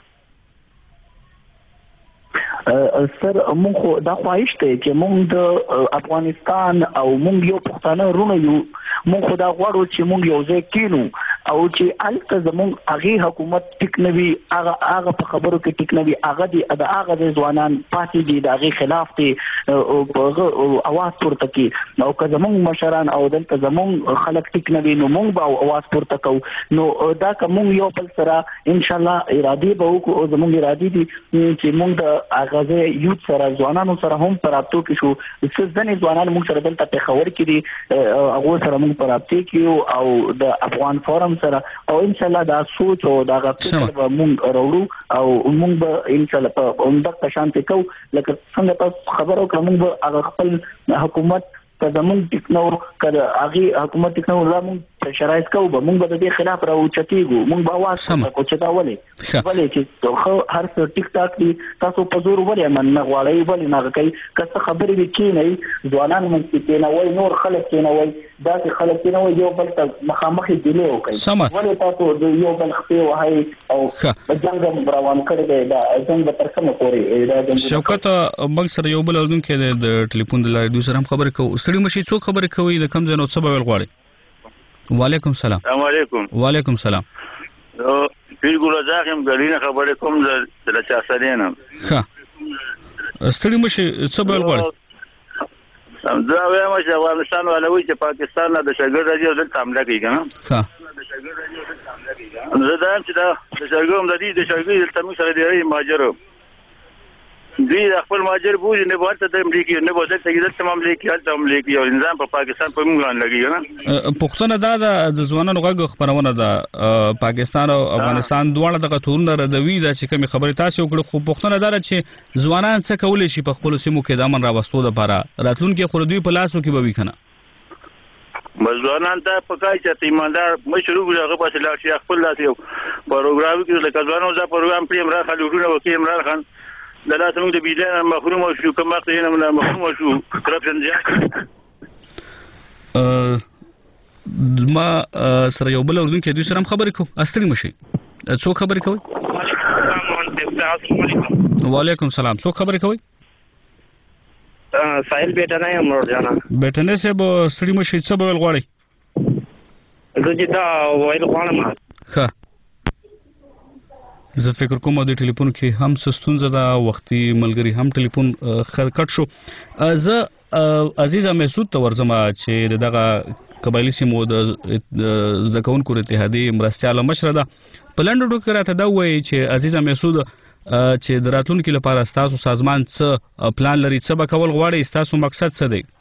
سر مونږ خو دا خواهش دی چې مونږ د افغانستان او مونږ یو پښتانه رونه یو مونږ خو دا غواړو چې مونږ یو ځای کینو او چې الته زمونږ هغه حکومت ټیک نه وي هغه هغه په خبرو کې ټیک نه وي هغه د هغه د ځوانان پاتې دي د هغه خلاف دي او اواز پورته کوي نو که زمونږ مشران او دلته زمونږ خلک ټیک نه وي نو مونږ به اواز پورته کوو نو دا که مونږ یو بل سره ان شاء الله ارادي به وکړو او زمونږ ارادي دي چې مونږ د غزه یوت سره ځوانانو سره هم پرابطو کې شو څه ځنې ځوانان موږ سره دلته په خبر کې دي هغه سره موږ پرابطو کې او د افغان فورم سره او ان شاء الله دا سوچ او دا غوښتنه به موږ راوړو او موږ به ان شاء الله په همدغه شانتي کو لکه څنګه تاسو خبرو کوم موږ به هغه خپل حکومت که زمونږ ټیکنو که هغه حکومت ټیکنو لا موږ شرایط کوو به موږ به د دې خلاف راوچتېږو موږ به اواز وکړو چې دا ولې ولې چې خو هر څه ټیک ټاک دي تاسو په زور ولې امن نه غواړئ ولې نه کوي که څه خبرې وي کېنئ ځوانان موږ کېنوئ نور خلک کېنوئ داسې خلک کېنوئ یو بل ته مخامخې ډیلې وکړئ ولې تاسو د یو بل خپې وهئ او جنګ هم روان کړی دی دا جنګ به تر کومه پورې شوکت موږ سره یو بل اورونکی دی د ټلیفون د لارې دوی سره هم خبرې کوو ستړي مشي څوک خبرې کوي د کوم ځای نه څه به ویل غواړئ وعلیکم سلام. السلام علیکم. وعلیکم سلام. نو پیرګو راځم غلینا خبره کوم د چا سره نه. ها. ستړي مشه څه بل غواړي؟ دا وایم چې افغانستان ولوي چې پاکستان د شګر راځي دلته حمله کوي کنه. ها. زه دا چې دا شګر د دې د شګر د تمو سره دی ماجر. دوی خپل ماجر بوج نه ورته د امریکا نه بوله چې د تمام لیکي هلته هم لیکي او نظام په پاکستان په موږ باندې لګي نه. پښتون دا د ځوانانو غږ خبرونه ده پاکستان او افغانستان دواړه دغه تورونه ردوي دا چې کوم خبره تاسو وکړو خو پښتون دا چې ځوانان څه کولای شي په خپل سیمو کې د امن راوستو لپاره راتلونکي خو دوی په لاسو کې به وي کنه. مزوانان ته پکای چې ایماندار مشروع هغه په لاس یې خپل لاس یو پروګرام کې د کځوانو ځا پروګرام پریم را خلودونه وکي عمران خان د لاسمو د بيدان محروم شو کومه ته نه محروم شو کرپشن ځای ا ما سره یو بل اردن کې دوی سره خبرې کوم استړي مشي څو خبرې کوي؟ وعلیکم سلام. څو خبرې کوي؟ ساحل بیٹا نه یم ور جانا بیٹا نه سه به استړي مشي څه بل غواړي؟ زه چې دا وایل غواړم. ښه زه فکر کوم د ټلیفون کې هم سستونزه دا وختي ملګری هم ټلیفون خرکټ شو. زه عزیزه مسعود ته ورځم چې دغه قبایلی سیمو د زده کوونکو اتحادیې مرستیاله مشره ده په لنډو ټکو راته دا وایي چې عزیزه مسعود چې د راتلونکي لپاره ستاسو سازمان څه پلان لري څه به کول غواړي ستاسو مقصد څه دی؟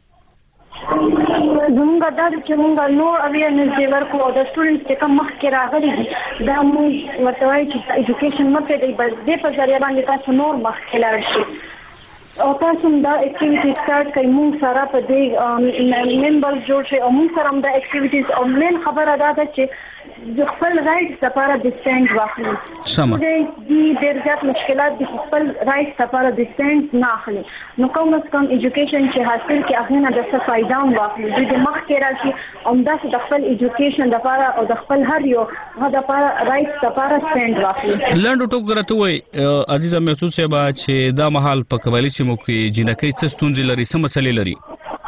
زمونږ دا چې مونږ نور اویرنس دی ورکو او د سټوډنټس چې کوم مخکې راغلي دي دا مونږ ورته وایي چې ایجوکیشن مه پرېږدئ بس دې په ذریعه باندې تاسو نور مخکې لاړ شئ او تاسو هم دا اکټیویټي سٹارټ کړئ. مونږ سره په دې ممبرز جوړ شئ او مونږ سره هم دا اکټیویټیز او مین خبره دا ده چې د خپل رایټس لپاره د سټینډ واخلي. سمه دې ډېر زیات مشکلات دي خپل رایټس لپاره د سټینډ نه اخلي نو کوم از کم ایجوکیشن چې حاصل کې هغه نه د څه فائدہ هم واخلي دوی د مخکې راشي او همداسې د خپل ایجوکیشن لپاره او د خپل هر یو هغه لپاره رایټس لپاره سټینډ واخلي. لنډو ټکو راته وایي عزیزه محسوس صاحب چې دا مهال په قبایلی سیمو کې جنکۍ څه ستونزې لري څه مسلې لري؟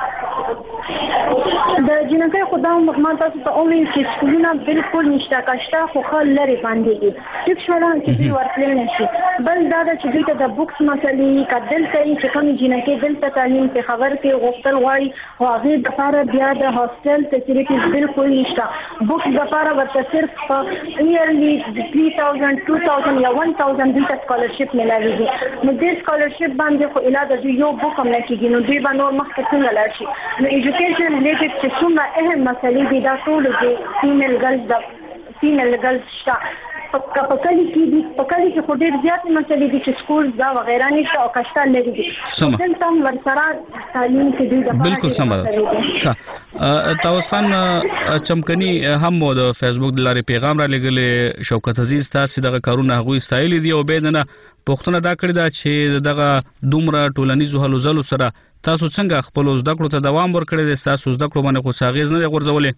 د جنکۍ خو دا ما تاسو ته وویل چې سکولونه بالکل نشته کاشته خو ښه لرې باندې دي ټیک شوله چې دوی ورتللی نه شي. بل دا ده چې دوی ته د بکس مسلې که دلته یي چې کومې جنکۍ دلته تعلیم پېښور کې غوښتل غواړي خو هغې دپاره بیا د هاسټل فیسیلیټیز بالکل نشته. بکس دپاره ورته صرف په ایرلی تھری تھاؤزنډ ټو تھاؤزنډ یا ون تھاؤزنډ دوی ته سکالرشپ میلاویږي نو دې سکالرشپ باندې خو علاج دوی یو بک هم نه کېږي نو دوی به نور مخکې څنګه لاړ شي. نو ایجوکیشن ریلیټډ چې څومره اهم مسلې دي دا ټول د فیمیل ګرلز د فیمیل ګرلز شته په کلی کې دي په کلی کې خو ډېر زیاتې مسلې دي چې سکول دا وغیره نشته او کشته لري دي دلته هم ورسره تعلیم کې دوی د بالکل سمه ده. طاووس خان چمکني هم د فیسبوک د لارې پیغام را لېږلی شوکت عزیز تاسې دغه کارونه هغوی ستایلي دي او بیا نه پوښتنه دا کړې ده چې دغه دومره ټولنیزو هلو ځلو سره تاسو څنګه خپلو زده کړو ته دوام ورکړی دی ستاسو زده کړو باندې خو څه اغېز نه دی غورځولی؟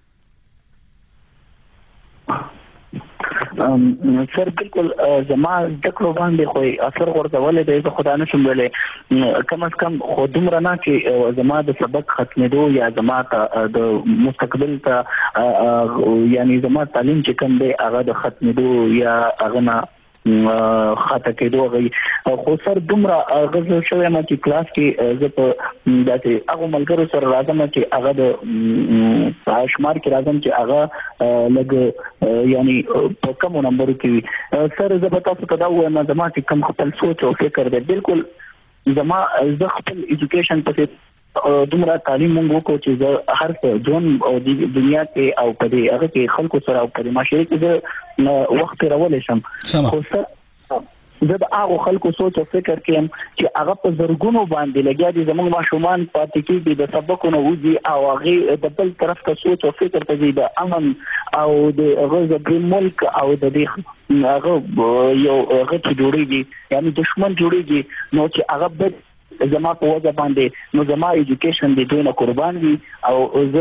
سر بالکل زما زده کړو باندې خو اثر غورځولی دی زه خو دا نشم ویلی کم از کم خو دومره نه چې زما د سبق ختمېدو یا زما ته د مستقبل ته یعنی زما تعلیم چې کوم دی هغه د ختمېدو یا هغه نه خاطه کېدو هغه خو سر دومره غزل شوی یم چې کلاس کې زه په داسې هغو ملګرو سره راځم چې هغه د شمار کې راځم چې هغه لږ یعنی په کمو نمبرو کې وي. سر زه به تاسو ته دا ووایم زما چې کوم خپل سوچ او فکر دی بالکل زما زه خپل ایجوکیشن پسې دومره تعلیم مونږ وکړو چې زه هر څه ژوند او د دنیا کې او په دې هغه کې خلکو سره او په دې معاشرې کې زه وخت تېرولی شم خو سر زه د هغو خلکو سوچ او فکر کې یم چې هغه په زرګونو باندې لګیا دي زموږ ماشومان پاتې کېږي د سبقو نه وځي او هغې د بل طرف ته سوچ او فکر ته ځي د امن او د هغه د ملک او د دې هغه یو هغه چې جوړېږي یعنې دشمن جوړېږي نو چې هغه بد زما په وجه باندې نو زما ایجوکیشن د دوی نه قربان وي او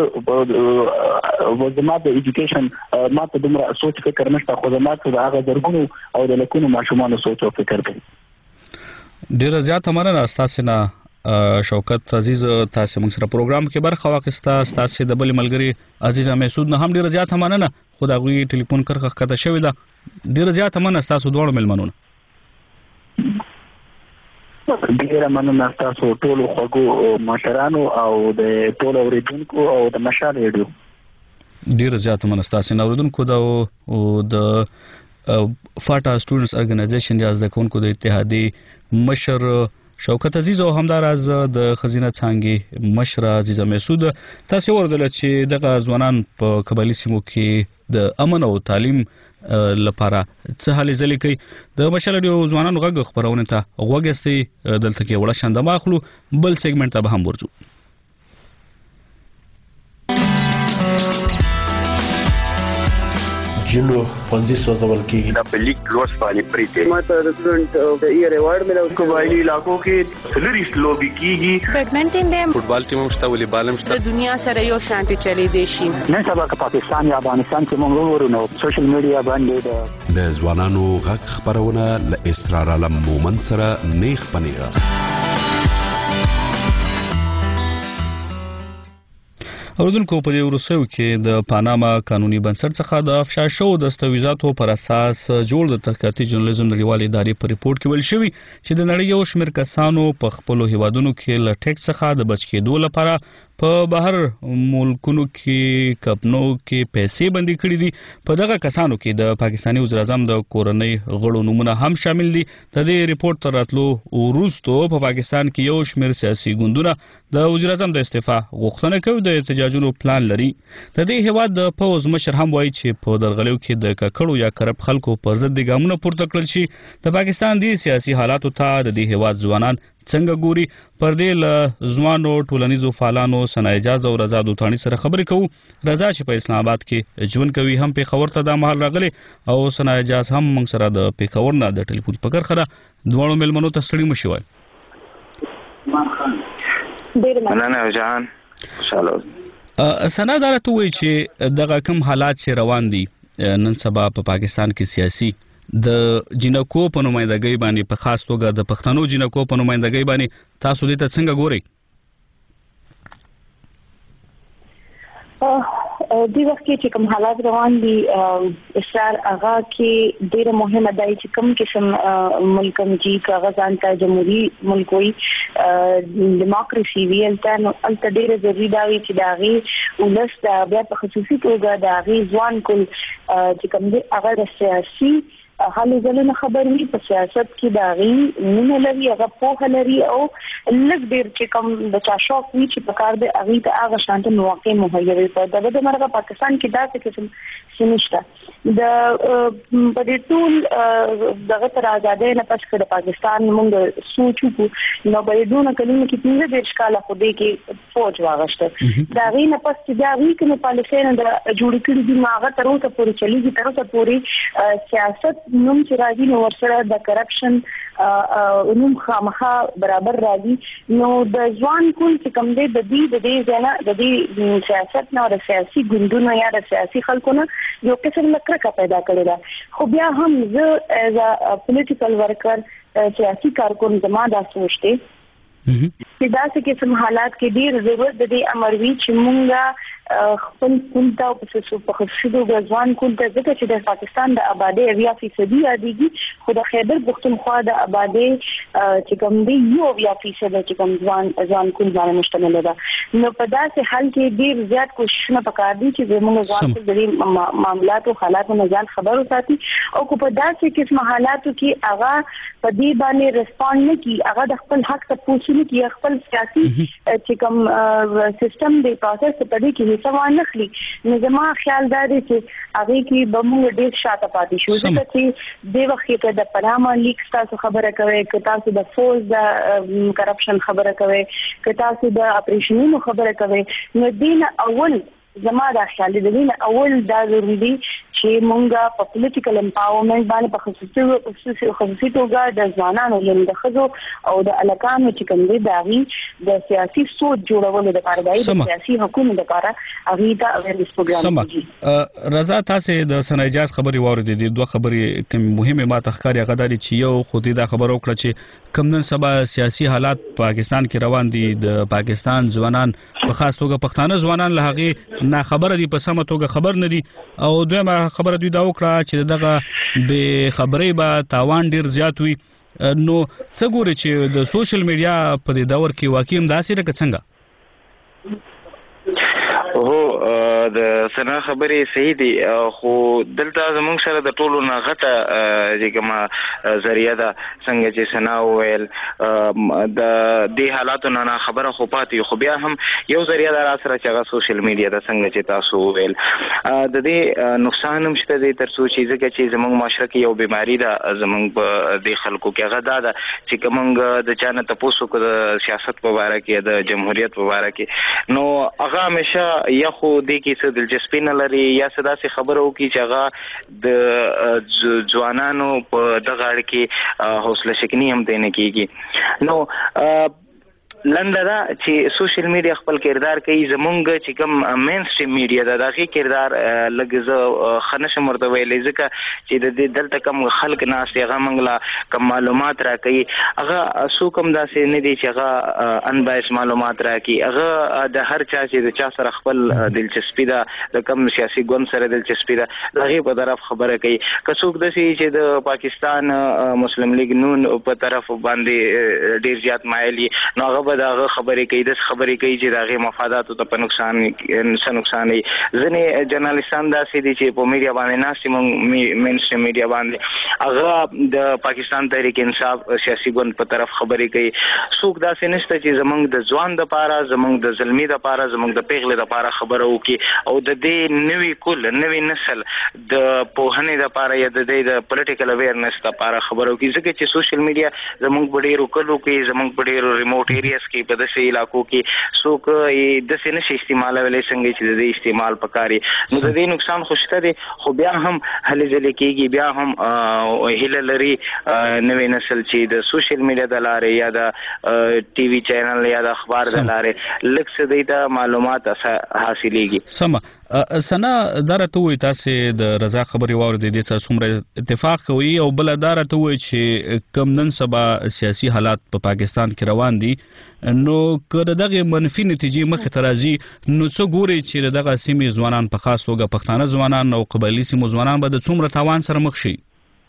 زه زما د ایجوکیشن ما ته دومره سوچ فکر نشته خو زما ته د هغه زرګونو او د لکونو ماشومانو سوچ او فکر کوي. ډېره زیاته مننه ستاسې نه شوکت عزیز تاسو موږ سره پروګرام کې برخه واخیسته. تاسو د بل ملګری عزیز محسود نه هم ډیر زیات مننه. خو دا غوي ټلیفون کرخه کته شوې ده. ډیر زیات مننه تاسو دوه ملمنونه. ډیر مننه تاسو ټول خوګو مشرانو او د ټول اوریدونکو او د مشال ریډیو. ډیر زیات مننه تاسو نه اوریدونکو دا او د فاټا سټوډنټس ارګنایزیشن د ازدکونکو د اتحادیې مشر شوکت عزیز او همدارز د خزینه څنګه مشر عزیز محسود تاسو ورته چې دغه ځوانان په قبایلی سیمو کې د امن او تعلیم لپاره څه هلې ځلې کوي. د مشالډیو ځوانانو غږ خبرونه ته غوږستي دلته کې وړه شاند ماخلو بل سیګمنټ ته به هم ورځو. جنو پنځه سوځول کېږي دا په لیک لوس باندې پریته ماته د سټوډنټ د ایئر ایوارډ ملو. قبایلی علاقو کې سلریس لوبي کیږي. بیډمنټن دی، فوټبال ټیم هم شته، والیبال هم شته. د دنیا سره یو شانتي چلی دی شي. نن سبا که پاکستان یا افغانستان کې موږ ورونو سوشل میډیا باندې د ځوانانو غږ خبرونه ل اسرار علم مومن سره نیخ پنیغه. اوردونکو په دې ورسېو کې د پاناما قانوني بنسټ څخه د افشا شو دستاویزاتو پر اساس جوړ د تحقیقاتي ژورنالیزم نړیوالې ادارې په ریپورت کې ویل شوی چې د نړۍ یو شمېر کسانو په خپل هیوادونو کې له ټیکس څخه د بچ کېدو لپاره په بهر ملکونو کې کپنو کې پیسې بندي کړې دي. په دغه کسانو کې د پاکستاني وزیر اعظم د کورنۍ غړو نومونه هم شامل دي. د دې ریپورت تر راتلو وروسته په پاکستان کې یو شمېر سیاسي ګوندونه د وزیر اعظم د استعفا غوښتنه کوي. د احتجاجونو پلان لري. د دې هیواد د پوز مشر هم وایي چې په درغلیو کې د ککړو یا کرپ خلکو پر ضد د ګامونو پورته کړل شي. د پاکستان د سیاسي حالاتو ته د دې هیواد ځوانان څنګه ګوري پر دې له ځوانو ټولنیزو فعالانو سنا اجازه او رضا دوتانی سره خبرې کوو. رضا چې په اسلام آباد کې ژوند کوي هم په خبر ته د مهال راغلي او سنا اجازه هم موږ سره د پیښور نه د ټلیفون په کرخه دوه ملمنو ته ستړي مشي وای. ډیر مننه جهان انشاءالله. سنا دارته وایي چې دغه کم حالات چې روان دي نن سبا په پاکستان کې سیاسي د جنکو په نمائندګۍ باندې په خاص توګه د پښتنو جنکو په نمائندګۍ باندې تاسو دې ته څنګه ګورئ؟ د وخت کې چې کوم حالات روان دي اسرار هغه کې ډېر مهمه دی چې کوم قسم ملک مجي کاغذ انتا جمهوریت ملک وي دیموکراسي وی الته الته ډېر ضروري دی چې داغي ولس د بیا په خصوصي توګه داغي ځوان کول چې کوم دي هغه سیاسي حالي ځلنه خبر وي په سیاست کې داغي نه لري هغه په لري او لږ ډېر چې کوم د چا شوق وي چې په کار د اغي ته هغه شانته مواقع مهیا وي. په دغه مرګه پاکستان کې دا څه قسم سنشته د په دې ټول دغه تر آزادۍ نه پس د پاکستان موږ سوچو نو به دونه کلمه کې پنځه د ښکاله خو دې کې فوج واغشته دا غي نه پس چې دا غي کې پالیسي نه جوړ کړی دي ماغه تر اوسه پورې چلیږي تر اوسه پورې سیاست نوم چې راځي نو ورسره د کرپشن نوم خامخا برابر راځي. نو د ځوان کول چې کوم دی د دې د دې ځنه د دې سیاست نه او سیاسي ګوندونو یا د سیاسي خلکو نه یو قسم لکړه پیدا کړی دا. خو بیا هم زه ایز ا پولیټیکل ورکر سیاسي کارکون زما دا سوچته چې دا څه قسم حالات کې ډیر ضرورت د دې امر وی چې مونږه خپل کونتا او په خصوصي د ځوان کونتا ځکه چې د پاکستان د آبادی اویا فیصدي یادېږي خو د خیبر پختونخوا د آبادی چې کوم دی یو اویا فیصد چې کوم ځوان ځوان کول باندې مشتمل ده. نو په داسې حال کې ډیر زیات کوششونه پکار دي چې زموږ ځوان کول د دې معاملاتو حالاتو نه ځان خبر وساتي او کو په داسې قسم حالاتو کې هغه په دې باندې ریسپانډ نه کی هغه د خپل حق ته پوښتنه کی خپل سیاسي چې کوم سیستم دی پروسس په دې کې سوال نخلي. نو زما خیال دا دی چې هغه کې به موږ ډیر شاته پاتې شو ځکه چې د وخت کې د پناما لیک تاسو خبره کوي که تاسو د فوز د کرپشن خبره کوي که تاسو د اپریشنونو خبره کوي نو دین اول زما دا خیال دی دین اول دا ضروري دی چې مونږه په پولیټیکل امپاورمنت باندې په خصوصي خصوصي خصوصي توګه د ځوانانو یعنی د خزو او د الکانو چې کوم دي داغي د سیاسي سوچ جوړولو لپاره د سیاسي حکومت لپاره هغه دا اویرنس پروګرام دی. رضا تاسو د سنایجاز خبري واردې دي دوه خبري کوم مهمه ما تخکاری غداري چې یو خو دې دا خبر وکړه چې کوم نن سبا سیاسي حالات پاکستان کې روان دي د پاکستان ځوانان په خاص توګه پښتانه ځوانان له هغه نه خبره دي په سمه توګه خبر نه دي او دویمه خبره دوی دا وکړه چې دغه به خبرې به تاوان ډیر زیات وي نو څه ګوري چې د سوشل میډیا په دې دور کې واقعي همداسې لکه څنګه هو د سنا خبرې صحیح دي خو دلته زمونږ سره د ټولو نه غټه چې کومه ذریعہ ده څنګه چې سنا وویل د دې حالاتو نه خبره خو پاتې خو بیا هم یو ذریعہ ده سره چې هغه سوشل میډیا ده څنګه چې تاسو وویل د دې نقصان هم شته دی تر څو چې ځکه چې زمونږ معاشره کې یو بیماری ده زمونږ په دې خلکو کې هغه دا ده چې کومنګ د چانه تاسو کو د سیاست په اړه کې د جمهوریت په اړه کې نو هغه همیشه یا خو دې کې څه دلچسپي نه لري یا څه داسې خبره وکړي چې هغه د ځوانانو په دغه اړه کې حوصله شکني هم دی نه کېږي نو لنډه ده چې سوشل میډیا خپل کردار کوي زمونږ چې کوم مین سټریم میډیا ده دغه کردار لږ زه خنشم ورته ویلې ځکه چې د دې دلته کوم خلک ناست هغه منګلا کوم معلومات راکوي هغه څوک هم داسې نه دي چې هغه ان بایس معلومات راکوي هغه د هر چا چې د چا سره خپل دلچسپي ده د کوم سیاسي ګوند سره دلچسپي ده هغه په طرف خبره کوي که څوک داسې چې د پاکستان مسلم لیگ نون په طرف باندې ډیر زیات مایل نو هغه داغه خبرې کوي د خبرې کوي چې داغه مفادات ته په نقصان نه نقصان نه ځنې جرنالستان داسې دي چې په میډیا باندې ناسې مین سټریم میډیا باندې هغه د پاکستان تحریک انصاف سیاسي ګوند په طرف خبرې کوي څوک داسې نشته چې زمونږ د ځوان د پاره زمونږ د زلمی د پاره زمونږ د پیغله د پاره خبره وکي او د دې نوې کول نوې نسل د پوهنې د پاره یا د دې د پولیټیکل اویرنس د پاره خبره وکي ځکه چې سوشل میډیا زمونږ په ډیرو کلو کې زمونږ په ډیرو ریموټ ایریاز کې په داسې علاقو کې څوک داسې نشي استعمالولای څنګه چې د دې استعمال پکاري نو د دې نقصان خو شته دی خو بیا هم هلې ځلې کېږي بیا هم هیله لري نوې نسل چې د سوشل میډیا د لارې یا د ټي وي چینل یا د اخبار د لارې لږ څه دی ته معلومات حاصلېږي سمه سنا دارته وي تاسې د رضا خبرې واورېدې دې سره څومره اتفاق کوي او بل دارته وي چې کم نن سبا سیاسي حالات په پاکستان کې روان دي نو که دغه منفي نتیجې مخې ته راځي نو څه ګوري چې دغه سیمې ځوانان په خاص توګه پښتانه ځوانان او قبایلي سیمو ځوانان به د څومره تاوان سره مخ شي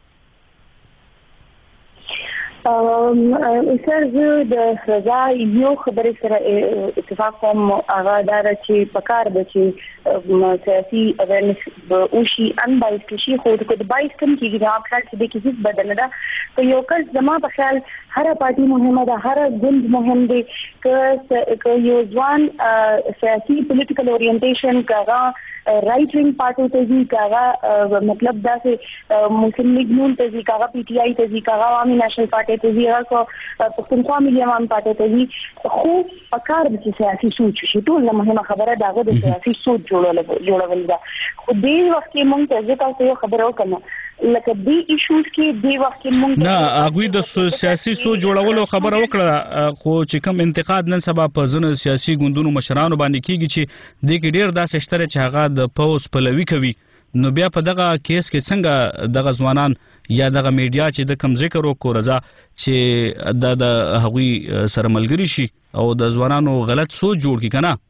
سر زه د رضا یو خبرې سره اتفاق کوم هغه دا چې پکار ده چې سیاسي اویرنس اوشي ان بایس شي خو د بایس کم کېږي دا خپل چې د کیسې بدل نه ده که یو کس زما په خیال هر پارټي مهمه ده هر ګوند مهم دی که یو ځوان سیاسي پولیټیکل اورینټیشن کاغه رائټ وینګ پارټي ته ځي کاغه مطلب دا چې مسلم لیگ نون ته ځي کاغه پی ټی آی ته ځي کاغه عوامي نېشنل پارټي ته ځي هغه پښتونخوا ملي عوام پارټي ته ځي خو پکار د سیاسي سوچ شي ټول مهمه خبره داغه د سیاسي سوچ جوړول جوړول دا خو دې وخت کې مونږ ته ځکه یو خبره وکړه لکه دې ایشوز کې دې وخت کې مونږ نه هغه د سیاسي سوچ جوړولو خبره وکړه خو چې کوم انتقاد نن سبا په ځنه سیاسي ګوندونو مشرانو باندې کیږي چې د کې ډیر داسې شتره چې هغه د پوس پلوي کوي نو بیا په دغه کیس کې څنګه دغه ځوانان یا دغه میډیا چې د کم ذکر وکړو رضا چې د د هغوی سره ملګری شي او د ځوانانو غلط سوچ جوړ کی کنه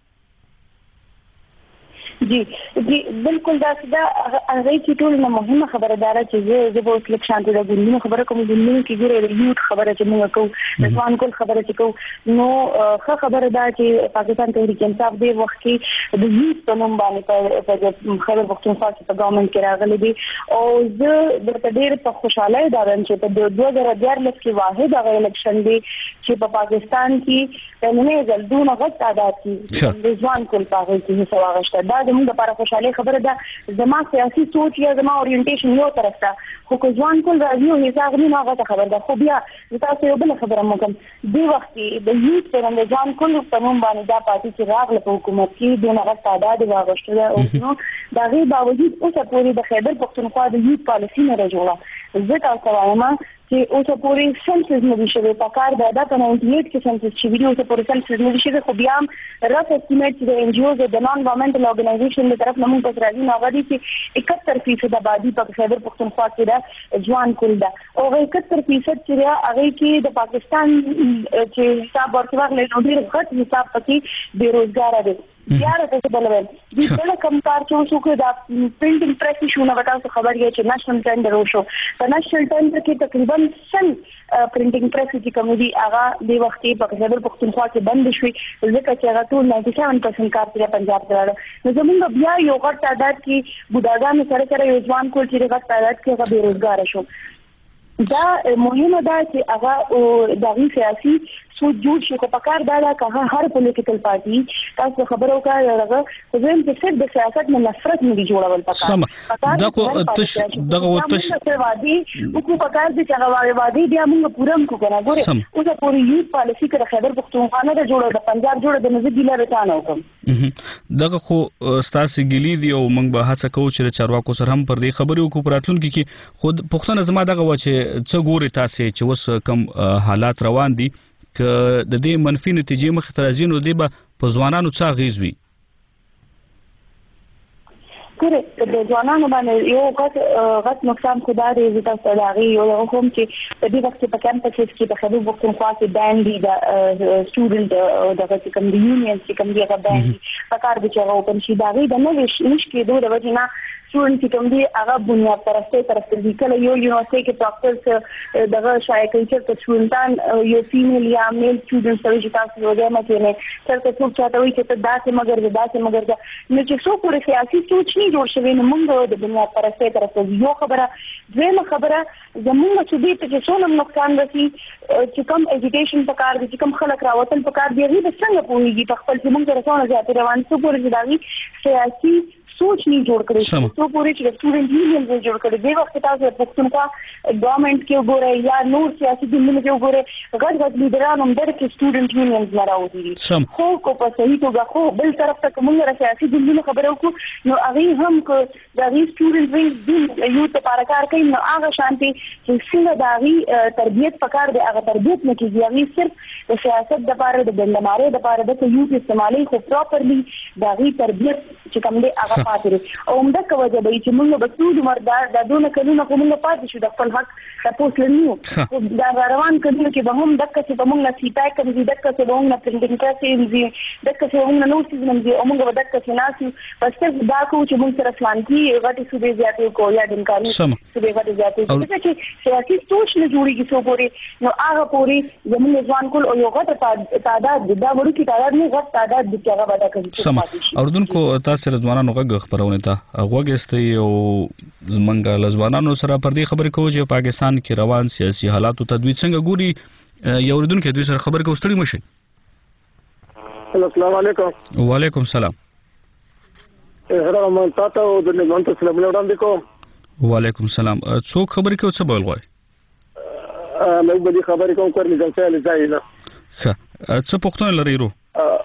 جی جی بالکل دا دا هغه چې ټول نه مهمه خبره ده چې زه زه به اوس شانتي د ګوندونو خبره کوم ګوندونو کې ګوره د یوت خبره چې موږ کوو د ځوان کول خبره چې کوو نو ښه خبره ده چې پاکستان تحریک انصاف دی وخت کې د یوت په نوم باندې په خبر پښتونخوا کې په ګورنمنت کې راغلي دي او زه د ډېر په خوشاله ده چې په دوه زره دیارلس کې واحد هغه الیکشن دی چې په پاکستان کې نه زلدونه غټ تعداد کې د ځوان کول پاغي کې څه واغشته دا زموږ لپاره خوشاله خبره ده زما سیاسي سوچ یا زما اورینټیشن یو طرف ته خو که ځوان کول راځي او حساب نه هغه خبره ده خو بیا تاسو یو بل خبره مو کوم دی وخت د یوت پر د ځوان کول په نوم باندې دا پاتې چې راغله په حکومت کې د هغه تعداد واغشته او نو دا غي باوجود اوسه پوری د خیبر پښتونخوا د یوت پالیسی نه جوړه زه تاسو وایم چې اوسه پورې سنسس نه دي شوی په کار دا د نولي اته کې سنسس چې ویډیو اوسه پورې سنسس نه دي شوی خو بیا هم رف اسټیمیټ د ان جی اوز د نان ګورنمنټل ارګنایزیشن له طرف نه موږ ته راځي نو غواړي چې اکهتر فیصد آبادی په خیبر پختونخوا کې دا ځوان کول ده او اکهتر فیصد چې هغه کې د پاکستان چې حساب ورکوي له ډیر غټ حساب پکې بیروزګار دي بیا راځي بلول د ټول کم کار چې اوسو کې دا پرینټینګ پریس شو نو وتاوسو خبر یې چې نېشنل ټینډر وشو په نېشنل ټینډر کې تقریبا سل پرینټینګ پریس چې کوم دي هغه د وخت په خیبر پختونخوا کې بند شوی ځکه چې هغه ټول نود پرسنټ کار پر پنجاب ته راغله نو زموږ بیا یو غټ تعداد کې بوډاګانو سره سره یو ځوان کول چې غټ تعداد کې هغه بیروزګار شو دا مهمه ده چې هغه د سیاسي سوچ جوړ شي خو په کار دا ده چې هر پولیټیکل پارټي تاسو خبرو کوي هغه خو زم چې صرف د سیاست نه نفرت نه دی جوړول پکار دغه تش دغه تش وادي حکومت پکار دي چې هغه وادي بیا موږ پورم کو کنه ګوره اوسه پوری یوت پالیسی کې خیبر پختونخوا نه جوړه د پنجاب جوړه د نزدې ګیله رټانه وکم دغه خو ستاسو ګلی دی او موږ به هڅه کوو چې چارواکو سره هم پر دې خبرې وکړو پراتلونکو کې خود پښتنه زما دغه و چې څه ګوري تاسو چې وس کم حالات روان دي ک د دې منفي نتیجې مخ ته راځي نو دی به په ځوانانو څه غیز وي کړه د ځوانانو باندې یو غټ غټ نقصان خدای دې تاسو ته راغی یو کوم چې په دې وخت په کمپس کې د خبرو پختونخوا کې باندې د سټوډنټ د کوم دی یونین چې کوم دی هغه باندې په کار د چا اوپن شي دا غي د نو نش کې دوه وجه نه سټوډنټ چې کوم دی هغه بنیاد پرسته طرف دی کله یو یونیورسيټي کې ډاکټرز دغه شای کوي چې سټوډنټان یو فیمیل یا میل سټوډنټ سره چې تاسو یو ځای مته نه څرته څوک چاته وي چې داسې مگر داسې مگر نو چې څو پورې سیاسي سوچ نه جوړ شوی نو موږ د بنیاد پرسته طرف یو خبره دویمه خبره زموږ چې دې ته څونه نقصان رسي چې کوم ایجوکیشن په کار دي چې کوم خلک راوتل په کار دی هغه څنګه پوهیږي په خپل چې موږ سره ځای روان څو پورې ځای سیاسي سوچ نه جوړ کړی څو پورې چې سټوډنټ یونین یې جوړ کړی دی وخت تاسو پښتونخوا ګورنمنت کې وګورئ یا نور سیاسي ګوندونو کې وګورئ غټ غټ لیډران هم درته سټوډنټ یونینز نه راوځي خو کو په صحیح توګه خو بل طرف ته کومه سیاسي ګوندونو خبرو کو نو هغه هم کو د هغه سټوډنټ وینګ د یو ته پارکار کوي نو هغه شانتي چې څنګه د هغه تربيت پکار دی هغه تربيت نه کیږي هغه صرف د سیاست د لپاره د بندماري د لپاره د یو ته استعمالي خو پراپرلی د هغه تربيت چې کوم دی هغه پاتې او موږ کوو چې چې موږ به ټول مردار د دونه کلونه کومه پاتې شو د خپل حق تاسو لنیو دا روان کړي چې به هم دغه چې به موږ نسی پای کوي دغه چې به موږ پرنټینګ تاسو دي دغه چې موږ نو سیزن دي او موږ به دغه چې ناسو پس ته دا کوو چې موږ سره سلامتي غټي سودې زیاتې کو یا دمکاري سودې غټي زیاتې چې سیاسي سوچ نه جوړیږي څو پورې نو هغه پورې زموږ ځوان کول او یو غټه تعداد دا ورکی تعداد نه غټ تعداد د هغه ودا کوي اردوونکو تاسو ځوانانو غږ خبرونه ته غوګستي او زمونږ لزوانانو سره پر دې خبرې کوو چې پاکستان کې روان سیاسي حالات او تدوین څنګه ګوري یو اردوونکو دوی سره خبرې کوو ستړي مشي السلام علیکم وعلیکم السلام هغه مون تاسو د نن تاسو سلام وړاندې کوم وعلیکم السلام څوک خبرې کوي څه بول غواړي نو به دې خبرې کوم کور نظام څه لځای نه ښه څه پوښتنه لري رو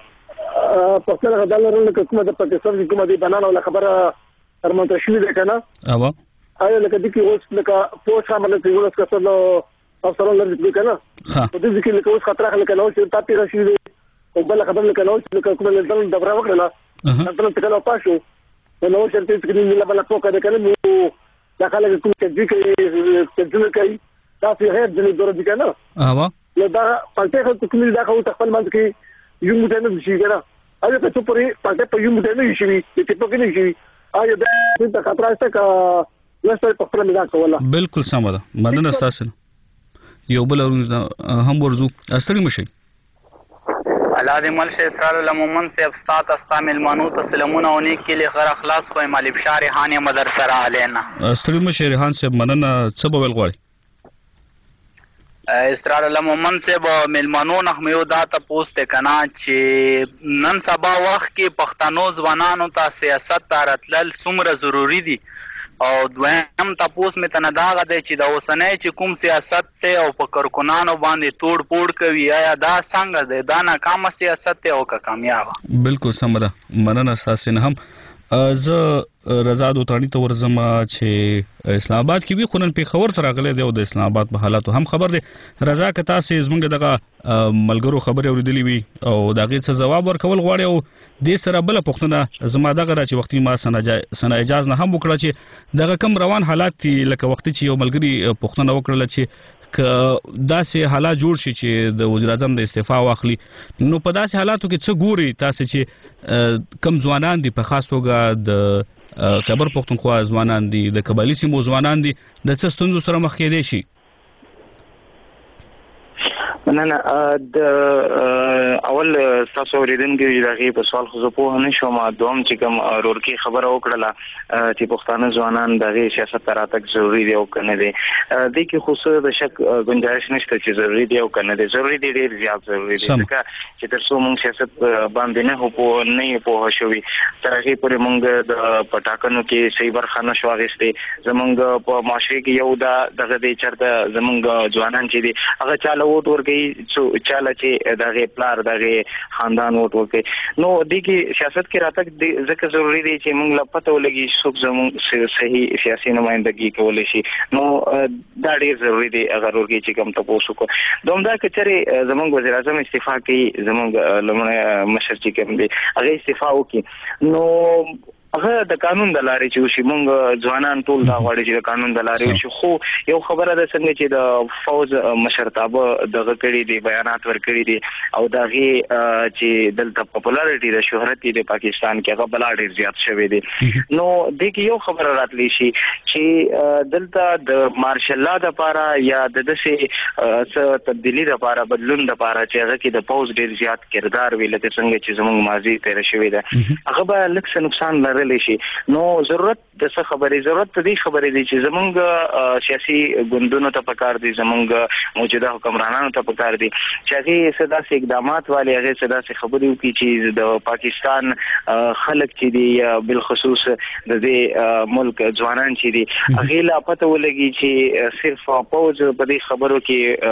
په څیر غدل لرل کومه د پاکستان کومه دی بنانه ولا خبره ارمانته شوې ده کنه اوا آیا لکه د کې اوس لکه پوسټ عمل کې ورس کسلو افسران لري کنه ها په دې کې لکه اوس خطر خلک نو چې تاسو راشي او بل خبر لکه نو چې لکه کومه لدل دبره وکړه نن څه کله پاشو نو چې تاسو کې نه بل پوکا ده کنه نو دا خلک کوم چې دې کې چې کوي تاسو هر ځنې دور دي کنه اوا نو دا پالته خو کومې دا خو خپل منځ کې یو موټ نه شي کنه آیا ته پورې پالته په یو موټ نه شي چې په کې نه شي آیا دا څه خطر است کا لسته په خپل مزاج کوله بالکل سم ده مدنه اساس یو بل هم ورزو استری مشي علاد مل شه اسرار العمومن سے ابستات استعمال مانو تسلمون ہونے کے لیے غیر اخلاص کو مالک شار ریحان مدرسہ را لینا استری مشي ریحان سے مننه سبب الغوي اسرار العمومن سے به ملمنو نحمیو دا تاسو ته کنا چې نن سبا وخت کې پښتنو ځوانانو ته سیاست ترتل څومره ضروری دي او دویم تاسو مې تنه دا غده چې د اوسنۍ چې کوم سیاست ته او په کارکونانو باندې توڑ پوڑ کوي آیا دا څنګه ده دا ناکامه سیاست ته او کا کامیاب بالکل سم ده مننه اساسین هم زه رضا دوتانی ته ورځم چې اسلام آباد کې وی خونن په خبر سره غلې دی او د اسلام آباد په حالاتو هم خبر دی. رضا که تاسو زمونږ دغه ملګرو خبرې اوریدلې وي او دغه څه جواب ورکول غواړي او د سره بل پښتنه زما دغه را چې وختي ما سنا اجازه نه هم وکړه چې دغه کم روان حالات لکه وختي چې یو ملګری پښتنه وکړل چې که داسې حالات جوړ شي چې د وزیر اعظم د استعفا واخلي نو په داسې حالاتو کې څه ګوري تاسو چې کم ځوانان دي په خاص توګه د خیبر پښتونخوا ځوانان دي د قبایلی سیمو ځوانان دي د څه ستونزو سره مخ کېدي شي؟ نه نه د اول تاسو اوریدونکو دغه په سوال خو زه په نه شوم دوم چې کوم ورکی خبره وکړه چې پښتانه ځوانان دغه سیاست تراتک ضروری دی او کنه دی د کې خصوص د شک گنجائش نشته چې ضروری دی او کنه دی ضروری دی ډیر زیات ضروری دی ځکه چې تر څو موږ سیاست باندې نه هو په نه په شوي تر هغه پورې موږ د پټاکنو کې صحیح برخه نشو اخیستې زمونږ په معاشره کې یو دا دغه د چرته زمونږ ځوانان چې دي هغه چاله ووټ ورکړي څو چاله چې دغه پلار دغه خاندان ووټ ورکړي نو د کې سیاست کې راتګ ځکه ضروری دی چې موږ لا پته ولګي څوک زموږ صحیح سیاسي نمائندګي کولای شي نو دا ډیر ضروری دی اگر ورګي چې کوم تاسو کو دومره کچره زموږ وزیر اعظم استعفا کوي زموږ لمړی مشر چې کوم دی هغه استعفا وکي نو هغه د قانون د لارې چې شي مونږ ځوانان ټول دا غواړي چې د قانون د لارې شي خو یو خبره ده څنګه چې د فوز مشرتابه دغه کړي دي بیانات ورکړي دي او دغه چې دلته پاپولارټي د شهرت د پاکستان کې هغه بل ډیر زیات شوی دی نو د کې یو خبره راتلی شي چې دلته د مارشل لا د لپاره یا د دسه څه تبدیلی لپاره بدلون لپاره چې هغه کې د فوز ډیر زیات کردار ویل ته څنګه چې زموږ ماضي تیر شوی ده هغه به لکه نقصان لري شي نو ضرورت د څه خبرې ضرورت دې خبرې دي چې زمونږ سیاسي ګوندونو ته پکار دي زمونږ موجوده حکمرانانو ته پکار دي چې هغه صدا سي اقدامات والی هغه صدا سي خبرې وکړي چې د پاکستان خلک چې دي بل خصوص د دې ملک ځوانان چې دي هغه لا پته ولګي چې صرف پوز په دې خبرو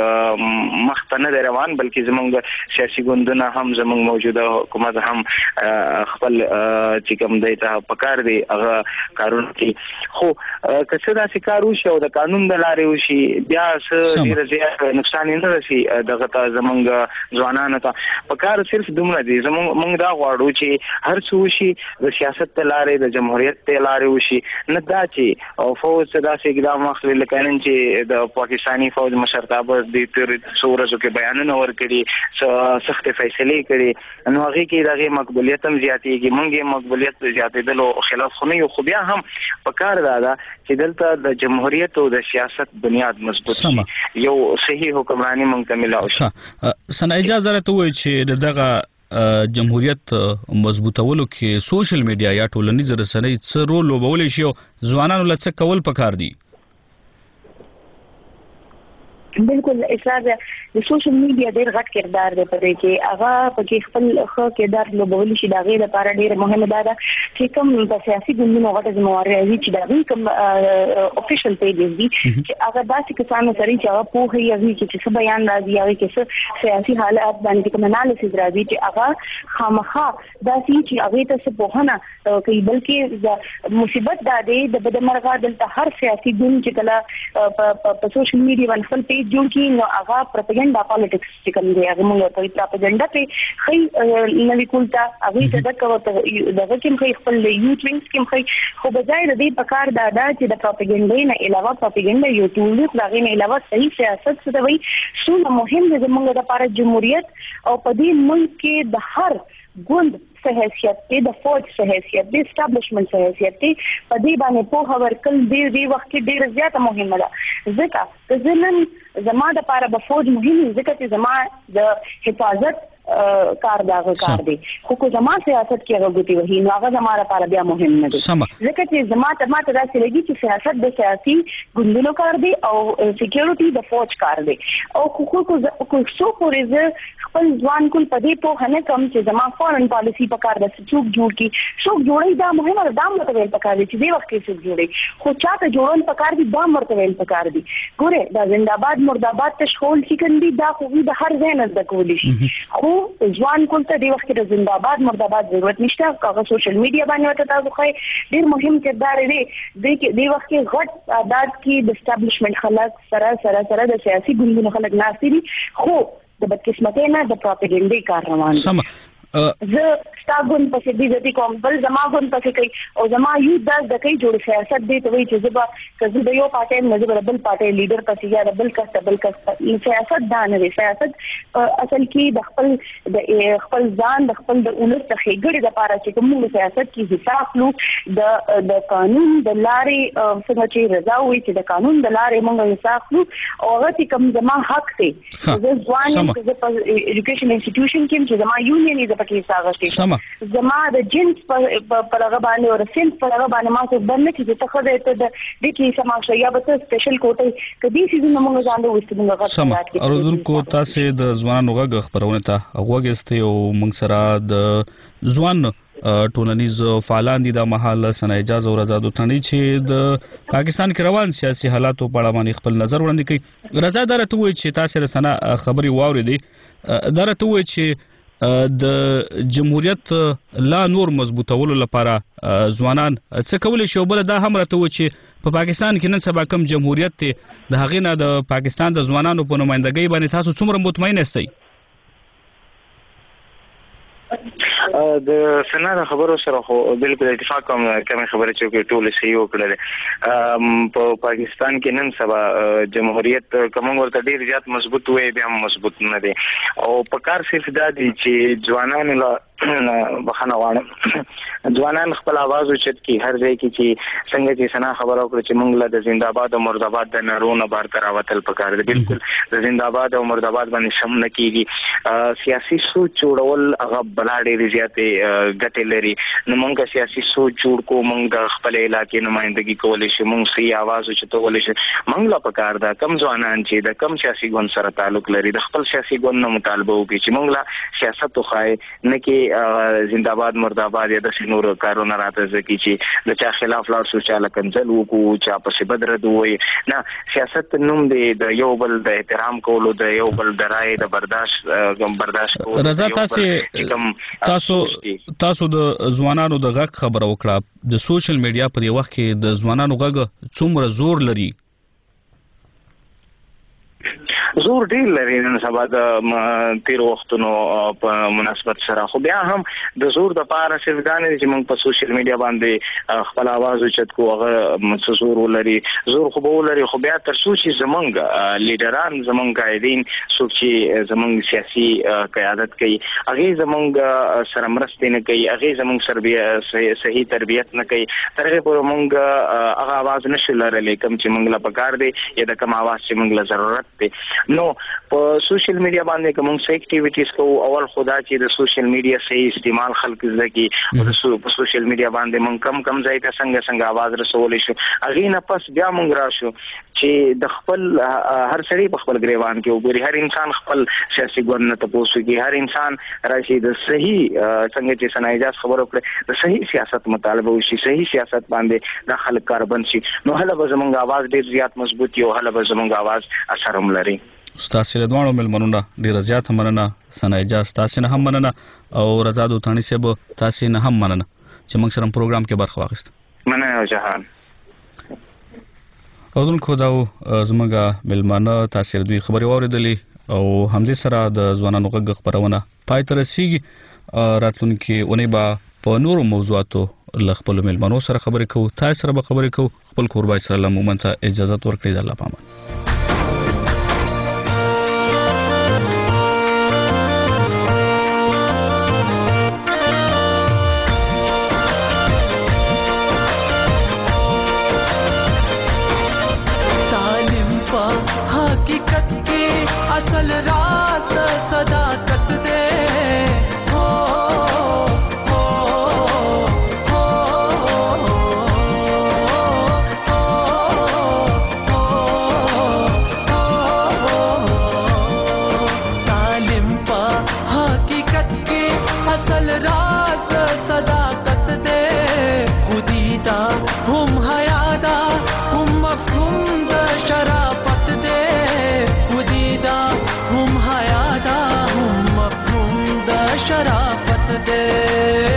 کې مخ نه روان بلکې زمونږ سیاسي ګوندونه هم زمونږ موجوده حکومت هم خپل چې کوم دی ته پکار دی هغه کارونه کوي خو کڅه دا کار وشي او د قانون د لارې وشي بیا څه ډیر زیات نقصان نه رسي دغه ته زمونږ ځوانانو ته پکار صرف دومره دي زمونږ موږ دا غواړو چې هر څه وشي د سیاست د لارې د جمهوریت د لارې وشي نه دا چې فوج دا څه اقدام اخلي لکه نن چې د پاکستانی فوج مشرتابه د تر څورزو کې بیانونه ورکړي سخت فیصله کړي نو هغه کې دغه مقبولیت هم زیاتېږي موږ مقبولیت زیاتېدل خلاف خو نه خو بیا هم پکار دا چې دلته د جمهوریت او د سیاست بنیاد مضبوط شي یو صحیح حکمرانی مونږ ته ملاوي شي سنا اجازه راته وایي چې دغه جمهوریت مضبوطولو کې سوشل میډیا یا ټولنیز رسنۍ څه رول لوبولی شي او ځوانانو له څه کول پکار دي؟ بالکل اساس د سوشل میډیا ډېر غټ کردار دی په دې کې هغه په کې خپل خو کردار لوبول شي دا غیر لپاره ډېر مهمه ده چې کوم د سیاسي ګوندونو غټه ذمہواري وي چې دا کوم افیشل پیجز دي چې هغه داسې کسانو سره چې هغه په هي وي چې څه بیان راځي هغه کې سیاسي حالات باندې کوم انالیسز راځي چې هغه خامخا داسې چې هغه ته څه بهونه کوي بلکې مصیبت دا دی د بدمرغه دلته هر سیاسي ګوند چې کله په سوشل میډیا باندې خپل پیج جوړ کړي نو هغه پروپاګاندا پالیټکس چې کوم دی هغه موږ ته پروپاګاندا په خي نوې کولتا هغه ته د کوته دغه کې خپل یوټ لینکس کې خي خو بځای د دې پکار دا دا چې د پروپاګاندا نه علاوه پروپاګاندا یو ټول دی هغه نه علاوه صحیح سیاست څه دی څو مهم دی زموږ لپاره جمهوریت او په دې ملک کې د هر ګوند څه حیثیت دی د فوج څه حیثیت دی اسټابلیشمنت څه حیثیت دی په دې باندې په هر کل ډیر دی وخت کې ډیر زیاته مهمه ده ځکه د ځنن زما د لپاره به فوج مهم ځکه چې زما د حفاظت کار داغه کار دی خو کو زما سیاست کې هغه ګوتی وهي نو هغه زما لپاره بیا مهم نه دی ځکه چې زما ته ماته راځي لګي چې سیاست د سیاسي ګوندونو کار دی او سکیورټي د فوج کار دی او خو خو کو څو پورې خپل ځوان کول په دې په هنه کم چې زما فورن پالیسی په کار د څوک جوړ کی څوک جوړي دا مهمه ده دا مته ویل پکار دي چې دې وخت کې څوک جوړي خو چاته جوړول پکار دي دا مرته ویل پکار دي ګوره دا زنده‌باد مرده‌باد ته شول چې کندي دا خو د هر ځای نه د کولی شي خو ځوان کول ته د وخت کې زنده‌باد مرده‌باد ضرورت نشته. هغه سوشل میډیا باندې وته تاسو خو ډیر مهم کردار دی د د وخت کې غټ تعداد کې د اسټابلیشمنت خلک سره سره سره د سیاسي ګوندونو خلک ناشري خو د بدقسمتۍ نه د پروپاګاندا کار روان دی. زه ستاګون پسې دې ځدی کوم بل زما ګون پسې کوي او زما یو د د کوي جوړ سیاست دی ته وی چې زبا کزه د یو پارټي نه زبر بل پارټي لیډر پسې یا بل کس بل کس سیاست دا نه دی. سیاست اصل کې د خپل د خپل ځان د خپل د اولس د خېګړې د پاره چې کوم سیاست کې حساب لو د د قانون د لارې څنګه چې رضا وي چې د قانون د لارې موږ حساب لو او هغه کوم زما حق دی. زه ځوان یم چې په ایجوکیشن انسټیټیوشن کې چې زما یونین دی پکې ساغشتي زما د جنس په هغه باندې او سنت په هغه باندې ما څه بنه چې ته خو دې ته د دې سماشه یا به سپیشل کوټه کدي سيزونه موږ ځان له وستو موږ غواړو. اردوونکو تاسو د ځوانانو غږ خبرونه ته غوږسته او موږ سره د ځوان ټولنیز فعالان دي د محل سنا اجازه او رضا دوتانی چې د پاکستان کې روان سیاسي حالاتو په اړه باندې خپل نظر وړاندې کوي. رضا درته وایي چې تاسو سره خبري واورېدي درته وایي چې د جمهوریت لا نور مضبوطولو لپاره ځوانان څه کولای شي. بل دا هم راته و چې په پاکستان کې نن سبا کوم جمهوریت ته د هغې نه د پاکستان د ځوانانو په نمائندګۍ باندې تاسو څومره مطمئن یاستئ؟ د سنا خبرو سره خو بالکل اتفاق کوم کوم خبره چې ټول صحیح وکړل. په پاکستان کې نن سبا جمهوریت کوم ورته ډیر زیات مضبوط وي بیا مضبوط نه دي او په کار صرف دا دي چې ځوانان له بخنه واړه ځوانان خپل आवाज اوچت کی هر ځای کې چې څنګه چې سنا خبرو کړ چې موږ له زنده‌باد او مرده‌باد د نارونه بار تراوتل پکار دي. بالکل د زنده‌باد او مرده‌باد باندې شم نه کیږي. سیاسي سوچ جوړول هغه بلاډې زیاتې ګټې لري. نو موږ سیاسي سوچ جوړ کو موږ خپل علاقې نمائندګي کولای شو موږ سي आवाज اوچتول شي. موږ لا پکار دا کم ځوانان چې د کم سیاسي ګوند سره تعلق لري د خپل سیاسي ګوند نه مطالبه وکړي چې موږ لا سیاست خوای نه کې زنده‌باد مرده‌باد یا د سينور کارونه راته ځکه چې د چا خلاف لاړ شو چې لکنځل وکړو چا په بدر دوی نه سیاست نوم دی د یو بل د احترام کولو د یو بل د رائے د برداشت برداشت کولو. رضا تاسو تاسو تاسو د ځوانانو د غږ خبره وکړه. د سوشل میډیا په وخت کې د ځوانانو غږ څومره زور لري؟ زور ډیر لري نن سبا د تیر وختونو په مناسبت سره. خو بیا هم د زور د پاره صرف دا نه چې موږ په سوشل میډیا باندې خپل आवाज اوچت کو هغه زور ولري زور خو به ولري خو بیا تر څو چې زمونږ لیډران زمونږ قائدین څوک چې زمونږ سیاسي قیادت کوي هغه زمونږ سره مرسته نه کوي هغه زمونږ سره صحیح تربیت نه کوي تر هغه پورې موږ هغه आवाज نشو لرلې کوم چې موږ لا پکار دی یا د کوم आवाज چې موږ له ضرورت دی. نو په سوشل میډیا باندې کوم څه اکټیویټیز کوو اول خدا چې د سوشل میډیا صحیح استعمال خلک زکي او د په سوشل میډیا باندې مونږ کم کم ځای ته څنګه څنګه आवाज رسولې شو هغه نه پس بیا مونږ راشو چې د خپل هر سړي په خپل گریوان کې وګوري هر انسان خپل سیاسي ګوند نه تاسو کې هر انسان راشي د صحیح څنګه چې سنایجاز خبرو کړ د صحیح سیاست مطالبه وشي صحیح سیاست باندې د خلک کاربن شي نو هله به زمونږ आवाज ډیر زیات مضبوط یو هله به زمونږ आवाज اثر هم لري. ستاسو له دوه ملمنونه ډیر زیات مننه سنایجا ستاسو نه هم مننه او رضا دوتانی صاحب تاسو نه هم مننه چې موږ سره پروګرام کې برخه واخیسته. مننه جهان. اودونکو دا زموږه ملمنه تاسو دوی خبري واوریدلې او همدې سره د ځوانانو غږ خبرونه پای ته رسیږي. راتلونکي اونۍ به په نورو موضوعاتو له خپل ملمنو سره خبرې کوو تاسو سره به خبرې کوو. خپل قربای سره له مومن ته اجازه ورکړئ. د الله پامان. शराफत दे